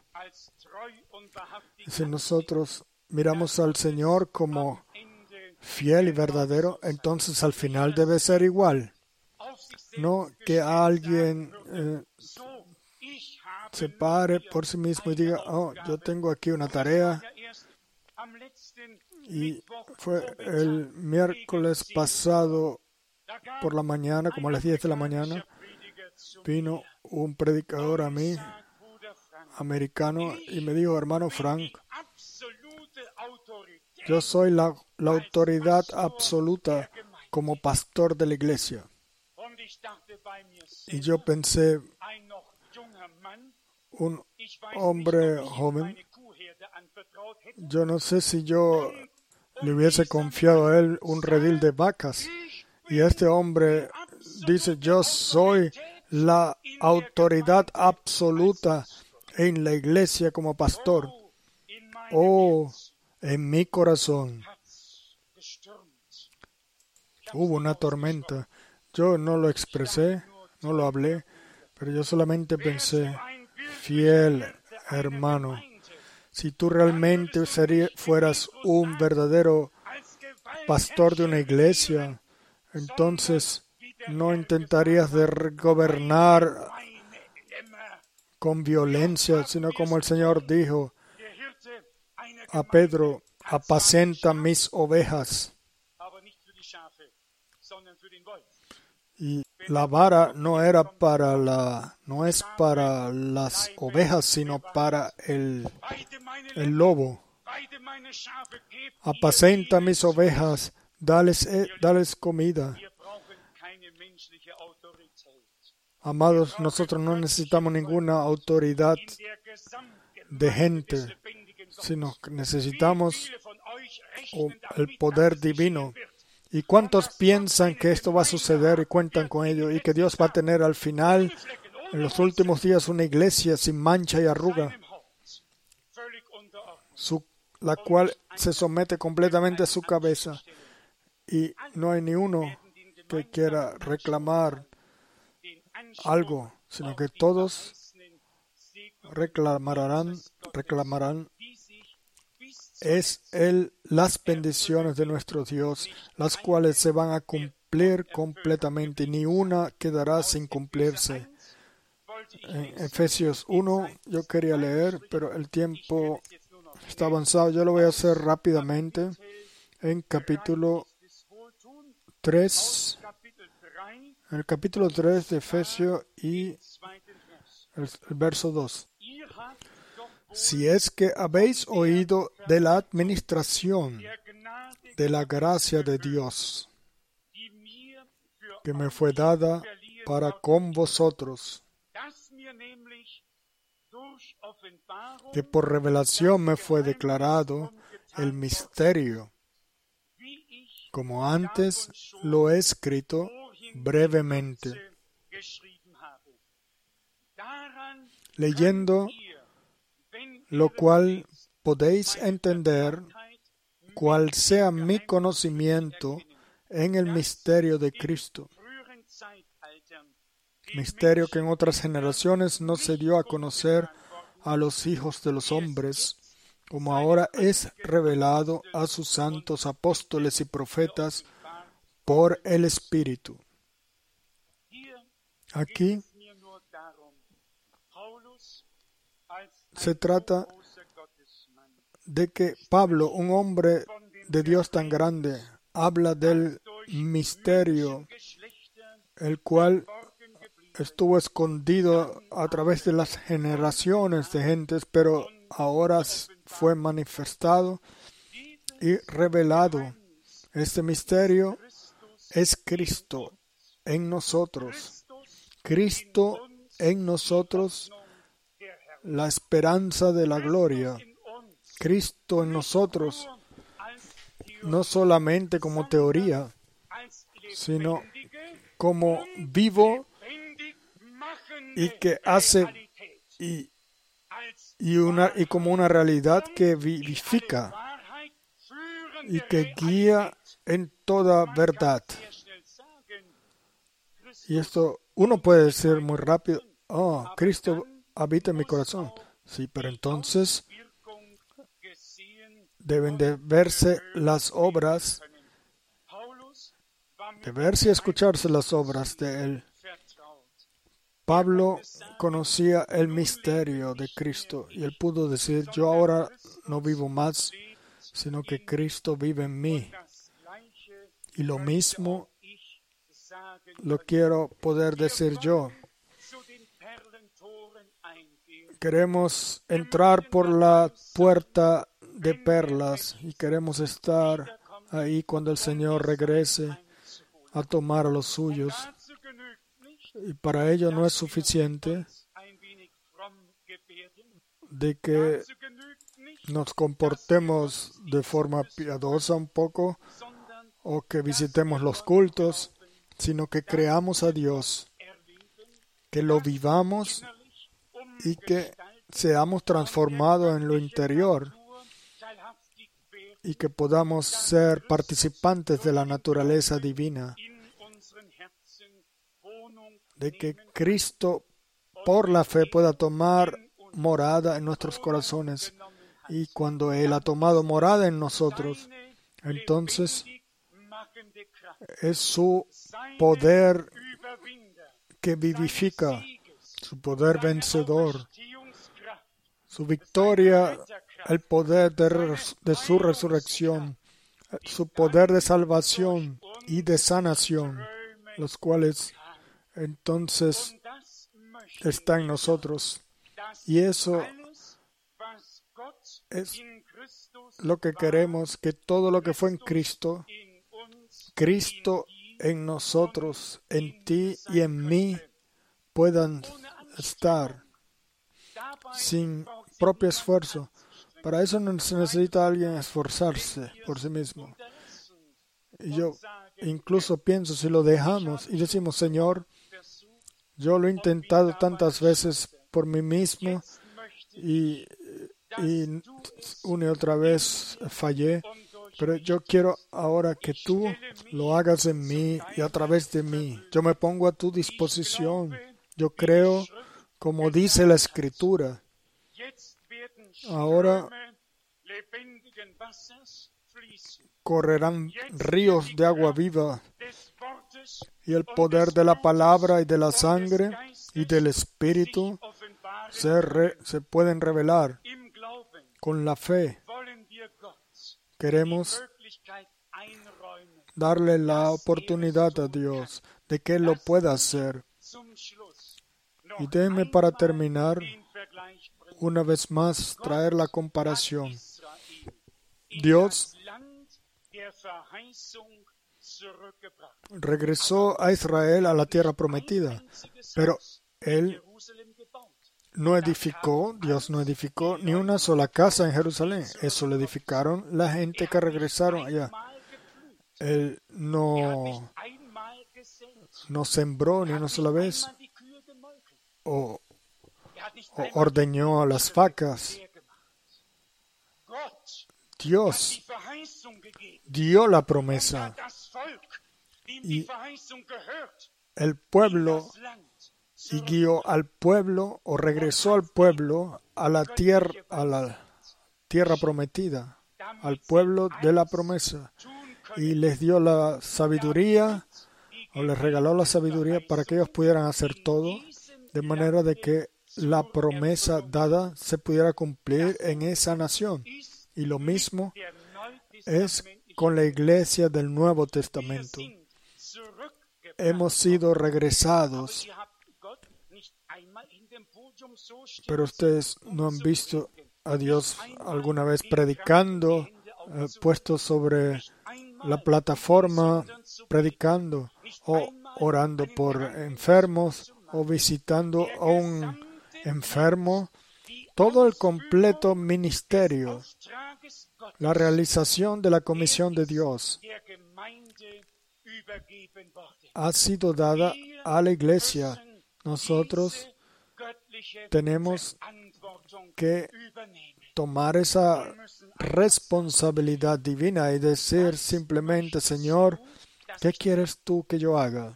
Y si nosotros miramos al Señor como fiel y verdadero, entonces al final debe ser igual. No que alguien se pare por sí mismo y diga, oh, yo tengo aquí una tarea. Y fue el miércoles pasado por la mañana, como a las 10 de la mañana, vino un predicador a mí, americano, y me dijo, hermano Frank, Yo soy la autoridad absoluta como pastor de la iglesia. Y yo pensé, un hombre joven, yo no sé si yo le hubiese confiado a él un redil de vacas. Y este hombre dice, yo soy la autoridad absoluta en la iglesia como pastor. Oh, en mi corazón hubo una tormenta. Yo no lo expresé, no lo hablé, pero yo solamente pensé, fiel hermano, si tú realmente fueras un verdadero pastor de una iglesia, entonces no intentarías de gobernar con violencia, sino como el Señor dijo a Pedro, apacenta mis ovejas. Y la vara no es para las ovejas, sino para el lobo. Apacenta mis ovejas, dales comida. Amados, nosotros no necesitamos ninguna autoridad de gente, sino que necesitamos el poder divino. ¿Y cuántos piensan que esto va a suceder y cuentan con ello y que Dios va a tener al final, en los últimos días, una iglesia sin mancha y arruga, la cual se somete completamente a su cabeza y no hay ni uno que quiera reclamar algo, sino que todos reclamarán las bendiciones de nuestro Dios, las cuales se van a cumplir completamente, ni una quedará sin cumplirse. En Efesios 1 yo quería leer, pero el tiempo está avanzado. Yo lo voy a hacer rápidamente. En capítulo 3, en el capítulo 3 de Efesios y el verso 2. Si es que habéis oído de la administración de la gracia de Dios, que me fue dada para con vosotros, que por revelación me fue declarado el misterio, como antes lo he escrito brevemente, leyendo lo cual podéis entender cuál sea mi conocimiento en el misterio de Cristo, misterio que en otras generaciones no se dio a conocer a los hijos de los hombres, como ahora es revelado a sus santos apóstoles y profetas por el Espíritu. Aquí se trata de que Pablo, un hombre de Dios tan grande, habla del misterio, el cual estuvo escondido a través de las generaciones de gentes, pero ahora fue manifestado y revelado. Este misterio es Cristo en nosotros. Cristo en nosotros, la esperanza de la gloria. Cristo en nosotros, no solamente como teoría, sino como vivo y que hace y como una realidad que vivifica y que guía en toda verdad. Y esto uno puede decir muy rápido, Cristo habita en mi corazón. Sí, pero entonces deben de verse las obras, de verse y escucharse las obras de Él. Pablo conocía el misterio de Cristo y él pudo decir, yo ahora no vivo más, sino que Cristo vive en mí. Y lo mismo lo quiero poder decir yo. Queremos entrar por la puerta de perlas y queremos estar ahí cuando el Señor regrese a tomar a los suyos. Y para ello no es suficiente de que nos comportemos de forma piadosa un poco o que visitemos los cultos, sino que creamos a Dios, que lo vivamos y que seamos transformados en lo interior y que podamos ser participantes de la naturaleza divina, de que Cristo por la fe pueda tomar morada en nuestros corazones. Y cuando Él ha tomado morada en nosotros, entonces es su poder que vivifica, su poder vencedor, su victoria, el poder de su resurrección, su poder de salvación y de sanación, los cuales entonces está en nosotros. Y eso es lo que queremos, que todo lo que fue en Cristo, Cristo en nosotros, en ti y en mí, puedan estar sin propio esfuerzo. Para eso no se necesita alguien esforzarse por sí mismo. Y yo incluso pienso, si lo dejamos y decimos, Señor, yo lo he intentado tantas veces por mí mismo y una y otra vez fallé, pero yo quiero ahora que tú lo hagas en mí y a través de mí. Yo me pongo a tu disposición. Yo creo, como dice la Escritura, ahora correrán ríos de agua viva, y el poder de la palabra y de la sangre y del Espíritu se pueden revelar. Con la fe queremos darle la oportunidad a Dios de que Él lo pueda hacer. Y déjenme para terminar, una vez más, traer la comparación. Dios regresó a Israel a la tierra prometida, pero Dios no edificó ni una sola casa en Jerusalén. Eso lo edificaron la gente que regresaron allá. Él no sembró ni una sola vez o ordeñó a las vacas. Dios dio la promesa y el pueblo y guió al pueblo o regresó al pueblo a la tierra prometida, al pueblo de la promesa, y les dio la sabiduría o les regaló la sabiduría para que ellos pudieran hacer todo de manera de que la promesa dada se pudiera cumplir en esa nación. Y lo mismo es con la iglesia del Nuevo Testamento. Hemos sido regresados, pero ustedes no han visto a Dios alguna vez predicando, puesto sobre la plataforma, predicando o orando por enfermos o visitando a un enfermo. Todo el completo ministerio, la realización de la comisión de Dios ha sido dada a la iglesia. Nosotros tenemos que tomar esa responsabilidad divina y decir simplemente, Señor, ¿qué quieres tú que yo haga?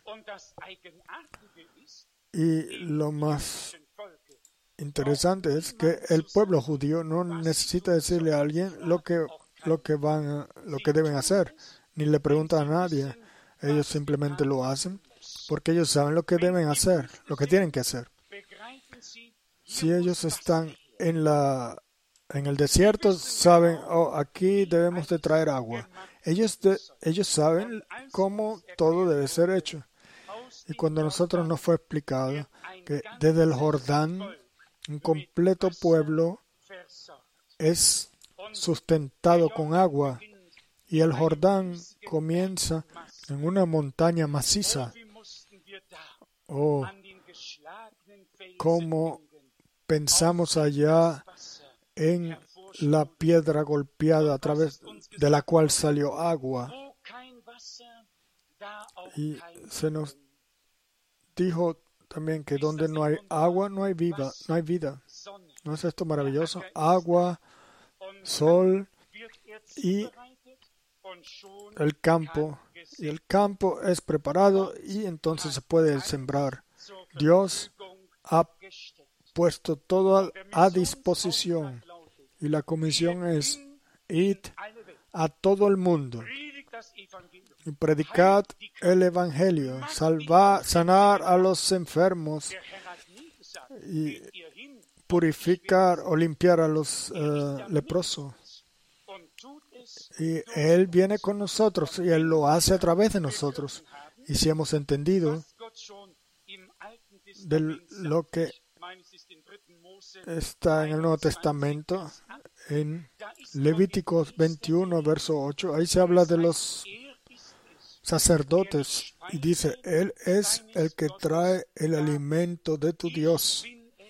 Y lo más interesante es que el pueblo judío no necesita decirle a alguien lo que deben hacer, ni le preguntan a nadie. Ellos simplemente lo hacen porque ellos saben lo que deben hacer, lo que tienen que hacer. Si ellos están en el desierto, saben, aquí debemos de traer agua. Ellos saben cómo todo debe ser hecho. Y cuando a nosotros nos fue explicado que desde el Jordán un completo pueblo es sustentado con agua, y el Jordán comienza en una montaña maciza. Oh, cómo pensamos allá en la piedra golpeada a través de la cual salió agua. Y se nos dijo también que donde no hay agua no hay vida, no hay vida. ¿No es esto maravilloso? Agua, sol y el campo. Y el campo es preparado y entonces se puede sembrar. Dios ha puesto todo a disposición. Y la comisión es: id a todo el mundo y predicad el Evangelio, sanar a los enfermos y purificar o limpiar a los leprosos. Y Él viene con nosotros y Él lo hace a través de nosotros. Y si hemos entendido de lo que está en el Nuevo Testamento, en Levíticos 21, verso 8, ahí se habla de los sacerdotes y dice: Él es el que trae el alimento de tu Dios.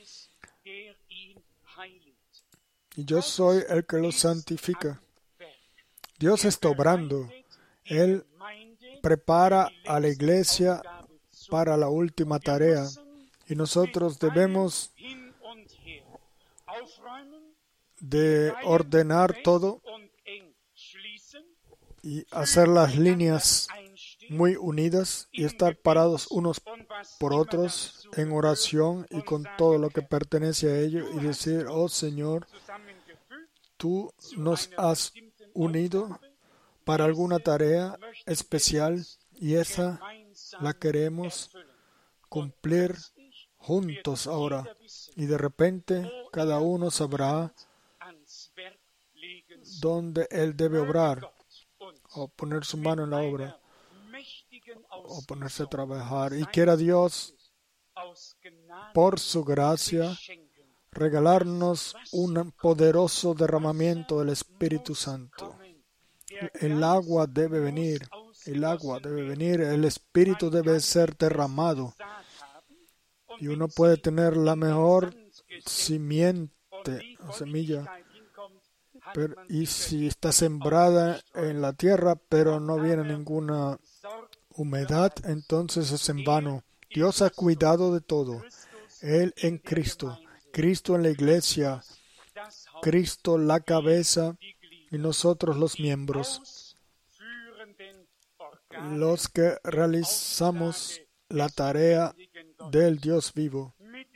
Y yo soy el que lo santifica. Dios está obrando. Él prepara a la iglesia para la última tarea. Y nosotros debemos de ordenar todo y hacer las líneas muy unidas y estar parados unos por otros en oración y con todo lo que pertenece a ello y decir: oh Señor, tú nos has unido para alguna tarea especial y esa la queremos cumplir juntos ahora. Y de repente cada uno sabrá dónde él debe obrar o poner su mano en la obra o ponerse a trabajar. Y quiera Dios, por su gracia, regalarnos un poderoso derramamiento del Espíritu Santo. El agua debe venir, el Espíritu debe ser derramado. Y uno puede tener la mejor simiente o semilla, y si está sembrada en la tierra, pero no viene ninguna humedad, entonces es en vano. Dios ha cuidado de todo. Él en Cristo, Cristo en la iglesia, Cristo la cabeza y nosotros los miembros, los que realizamos la tarea del Dios vivo.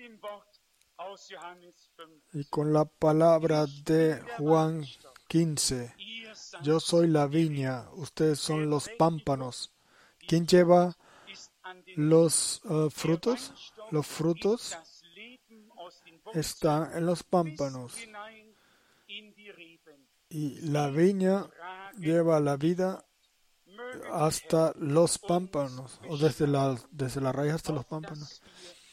Y con la palabra de Juan 15, yo soy la viña, ustedes son los pámpanos. ¿Quién lleva los frutos? Los frutos están en los pámpanos. Y la viña lleva la vida hasta los pámpanos, o desde la raíz hasta los pámpanos.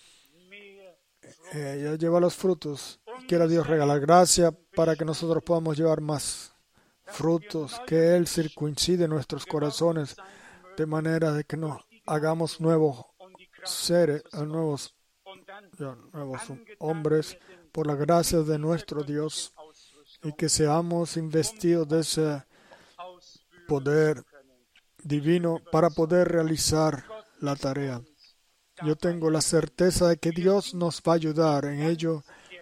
Ella lleva los frutos. Quiera Dios regalar gracia para que nosotros podamos llevar más frutos, que Él circuncide nuestros corazones de manera de que nos hagamos nuevos seres, nuevos hombres por la gracia de nuestro Dios y que seamos investidos de ese poder divino para poder realizar la tarea. Yo tengo la certeza de que Dios nos va a ayudar en ello.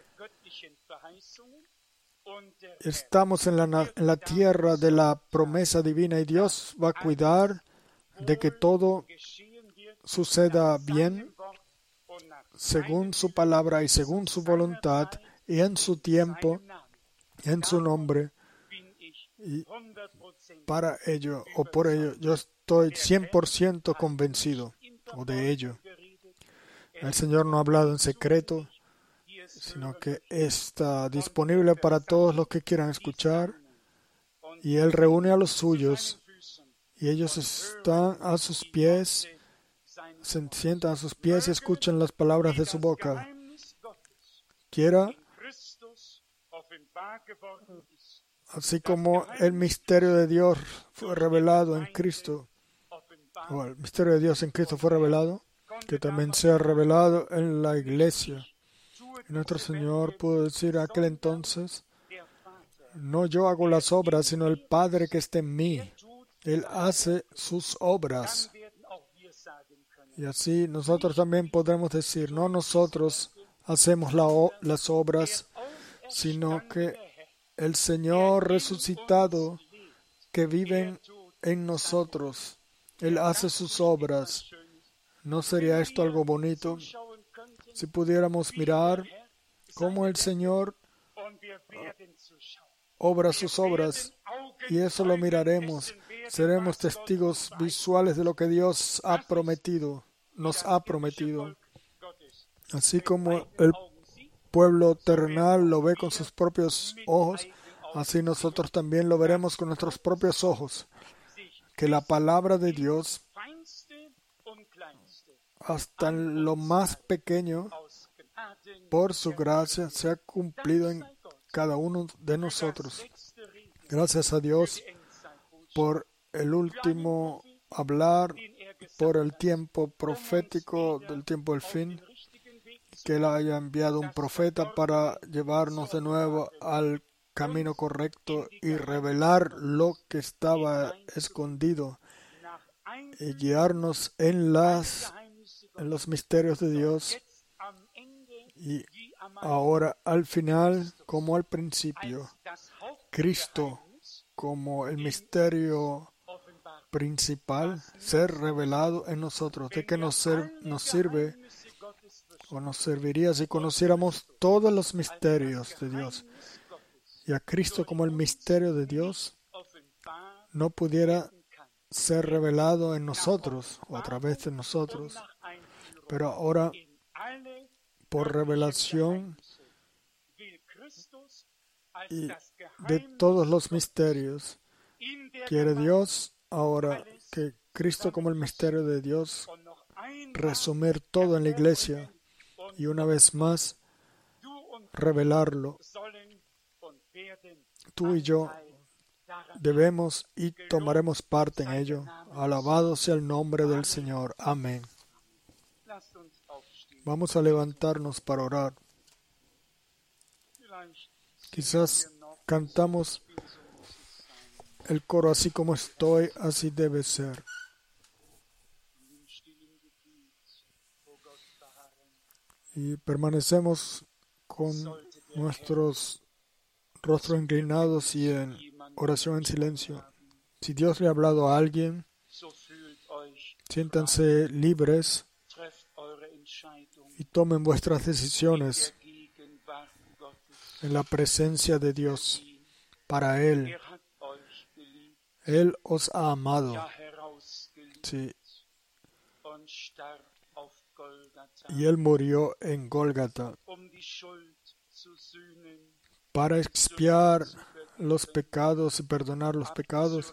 Estamos en la tierra de la promesa divina y Dios va a cuidar de que todo suceda bien según su palabra y según su voluntad y en su tiempo, en su nombre. Y para ello o por ello yo estoy 100% convencido de ello. El Señor no ha hablado en secreto, sino que está disponible para todos los que quieran escuchar. Y Él reúne a los suyos y ellos están a sus pies, se sientan a sus pies y escuchan las palabras de su boca. Quiera así como el misterio de Dios fue revelado en Cristo, o el misterio de Dios en Cristo fue revelado, que también sea revelado en la iglesia. Y nuestro Señor pudo decir a aquel entonces: no yo hago las obras, sino el Padre que está en mí. Él hace sus obras. Y así nosotros también podremos decir, no nosotros hacemos las obras, sino que el Señor resucitado que vive en nosotros, Él hace sus obras. ¿No sería esto algo bonito? Si pudiéramos mirar cómo el Señor obra sus obras, y eso lo miraremos. Seremos testigos visuales de lo que Dios nos ha prometido. Así como el pueblo terrenal lo ve con sus propios ojos, así nosotros también lo veremos con nuestros propios ojos. Que la palabra de Dios, hasta en lo más pequeño, por su gracia, se ha cumplido en cada uno de nosotros. Gracias a Dios por el último hablar, por el tiempo profético del tiempo del fin, que Él haya enviado un profeta para llevarnos de nuevo al camino correcto y revelar lo que estaba escondido y guiarnos en los misterios de Dios. Y ahora, al final, como al principio, Cristo como el misterio principal, ser revelado en nosotros. ¿De qué nos sirve o nos serviría si conociéramos todos los misterios de Dios y a Cristo como el misterio de Dios no pudiera ser revelado en nosotros o a través de nosotros? Pero ahora, por revelación y de todos los misterios, quiere Dios ahora que Cristo como el misterio de Dios resumir todo en la iglesia y una vez más revelarlo. Tú y yo debemos y tomaremos parte en ello. Alabado sea el nombre del Señor. Amén. Vamos a levantarnos para orar. Quizás cantamos el coro: así como estoy, así debe ser. Y permanecemos con nuestros rostros inclinados y en oración en silencio. Si Dios le ha hablado a alguien, siéntanse libres y tomen vuestras decisiones en la presencia de Dios. Para Él os ha amado. Sí. Y Él murió en Gólgata para expiar los pecados y perdonar los pecados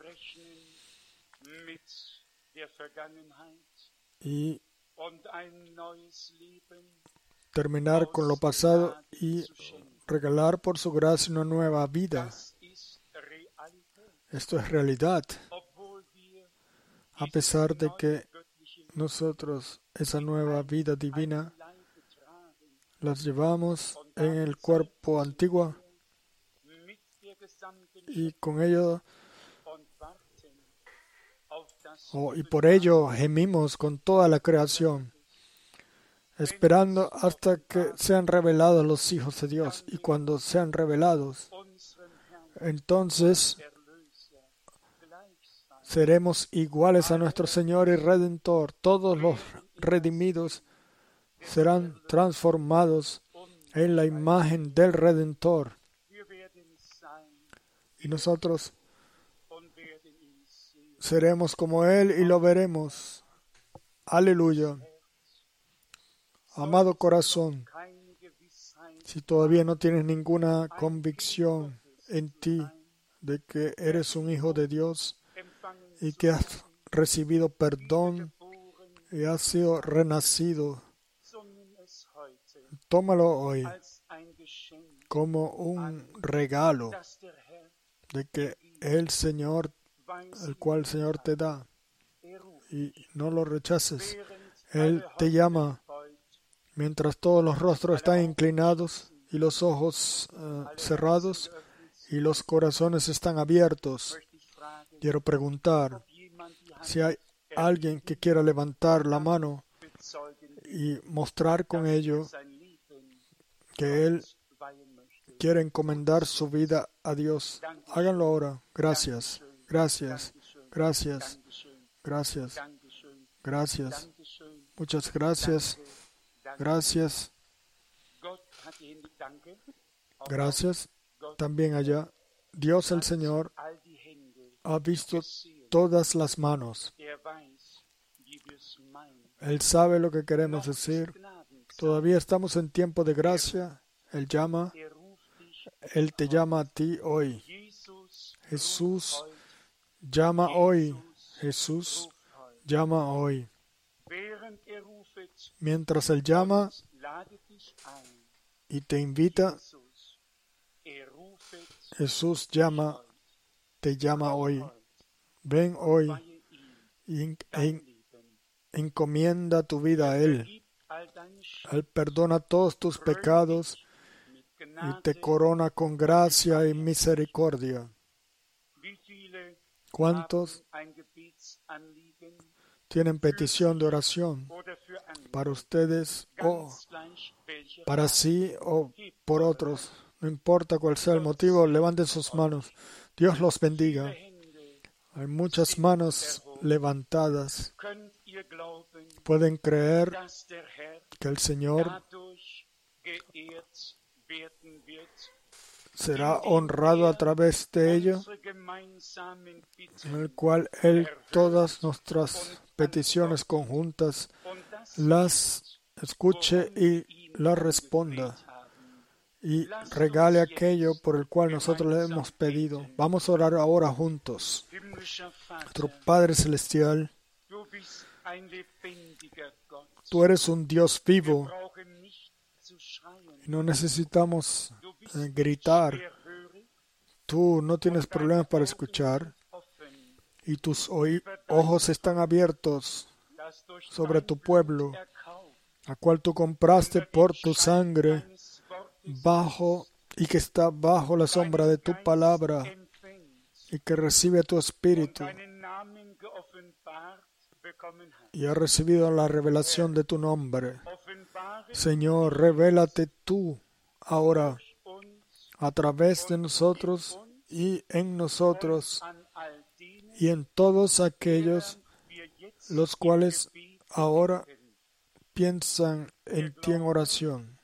y terminar con lo pasado y regalar por su gracia una nueva vida. Esto es realidad. A pesar de que nosotros esa nueva vida divina las llevamos en el cuerpo antiguo y con ello y por ello gemimos con toda la creación, esperando hasta que sean revelados los hijos de Dios. Y cuando sean revelados, entonces seremos iguales a nuestro Señor y Redentor. Todos los redimidos serán transformados en la imagen del Redentor. Y nosotros seremos como Él y lo veremos. Aleluya. Amado corazón, si todavía no tienes ninguna convicción en ti de que eres un hijo de Dios y que has recibido perdón y has sido renacido, tómalo hoy como un regalo de que el Señor, el cual el Señor te da, y no lo rechaces. Él te llama mientras todos los rostros están inclinados y los ojos cerrados y los corazones están abiertos. Quiero preguntar si hay alguien que quiera levantar la mano y mostrar con ello que él quiere encomendar su vida a Dios. Háganlo ahora. Gracias, gracias, gracias, gracias, gracias. Muchas gracias, gracias, gracias. También allá, Dios el Señor ha visto todas las manos. Él sabe lo que queremos decir. Todavía estamos en tiempo de gracia. Él te llama a ti hoy. Jesús llama hoy. Jesús llama hoy. Mientras Él llama y te invita, Jesús te llama hoy. Ven hoy y encomienda tu vida a Él. Él perdona todos tus pecados y te corona con gracia y misericordia. ¿Cuántos tienen petición de oración para ustedes o para sí o por otros? No importa cuál sea el motivo, levanten sus manos. Dios los bendiga. Hay muchas manos levantadas. Pueden creer que el Señor será honrado a través de ello, en el cual Él todas nuestras peticiones conjuntas las escuche y las responda y regale aquello por el cual nosotros le hemos pedido. Vamos a orar ahora juntos. Nuestro Padre Celestial, tú eres un Dios vivo y no necesitamos gritar. Tú no tienes problemas para escuchar y tus ojos están abiertos sobre tu pueblo, a cual tú compraste por tu sangre, y que está bajo la sombra de tu palabra y que recibe tu espíritu y ha recibido la revelación de tu nombre. Señor, revélate tú ahora a través de nosotros y en nosotros y en todos aquellos los cuales ahora piensan en ti en oración.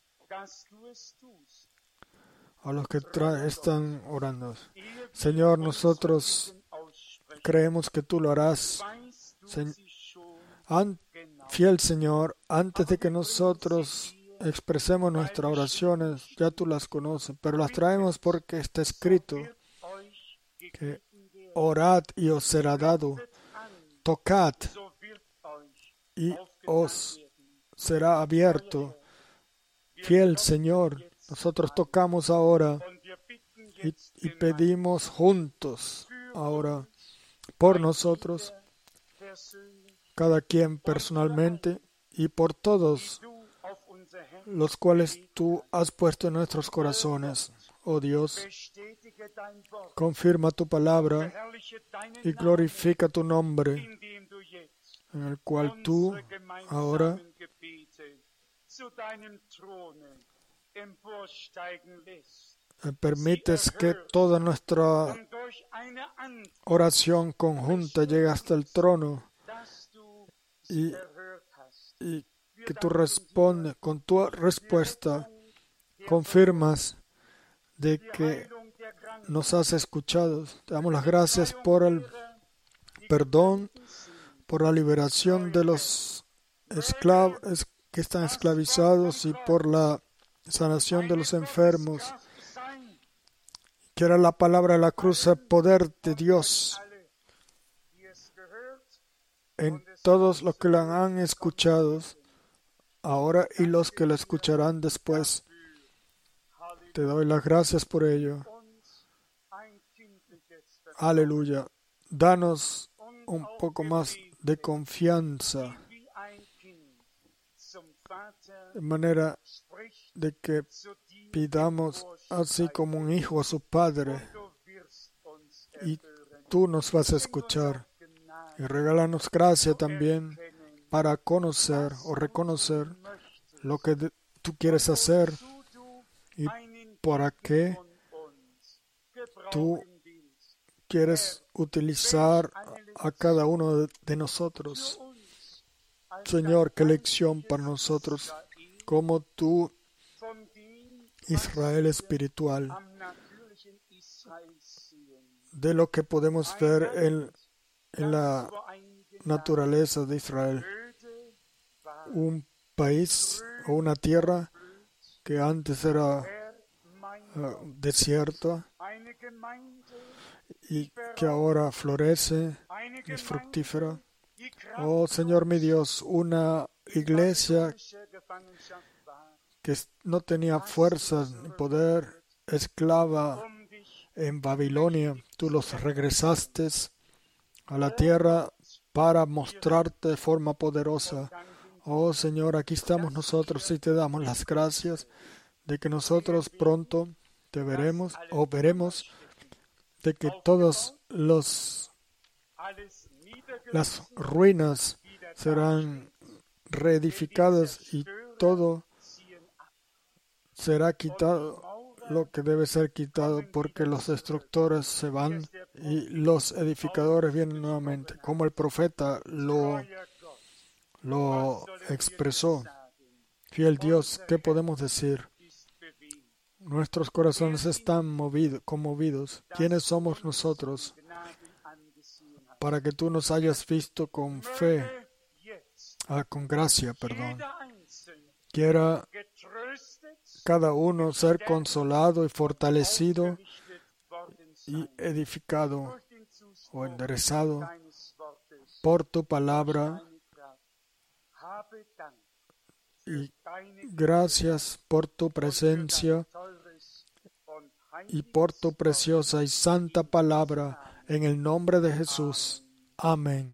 A los que están orando. Señor, nosotros creemos que tú lo harás. Fiel Señor, antes de que nosotros expresemos nuestras oraciones, ya tú las conoces, pero las traemos porque está escrito que orad y os será dado, tocad y os será abierto. Fiel Señor, nosotros tocamos ahora y pedimos juntos ahora por nosotros, cada quien personalmente y por todos los cuales tú has puesto en nuestros corazones. Oh Dios, confirma tu palabra y glorifica tu nombre, en el cual tú ahora permites que toda nuestra oración conjunta llegue hasta el trono y que tú respondes con tu respuesta, confirmas de que nos has escuchado. Te damos las gracias por el perdón, por la liberación de los esclavos que están esclavizados y por la sanación de los enfermos. Que era la palabra de la cruz, el poder de Dios en todos los que la han escuchado ahora y los que la escucharán después. Te doy las gracias por ello. Aleluya. Danos un poco más de confianza, de manera de que pidamos así como un hijo a su padre, y tú nos vas a escuchar. Y regálanos gracia también para conocer o reconocer lo que tú quieres hacer y para qué tú quieres utilizar a cada uno de nosotros. Señor, qué lección para nosotros, como tú, Israel espiritual, de lo que podemos ver en la naturaleza de Israel. Un país o una tierra que antes era desierta y que ahora florece, es fructífera. Oh Señor mi Dios, una iglesia que no tenía fuerza ni poder, esclava en Babilonia, tú los regresaste a la tierra para mostrarte de forma poderosa. Oh Señor, aquí estamos nosotros y te damos las gracias de que nosotros pronto te veremos de que todas las ruinas serán reedificadas y todo será quitado, lo que debe ser quitado, porque los destructores se van y los edificadores vienen nuevamente, como el profeta lo expresó. Fiel Dios, ¿qué podemos decir? Nuestros corazones están conmovidos. ¿Quiénes somos nosotros para que tú nos hayas visto con fe, con gracia, perdón? Quiera cada uno ser consolado y fortalecido y edificado o enderezado por tu palabra, y gracias por tu presencia y por tu preciosa y santa palabra, en el nombre de Jesús. Amén.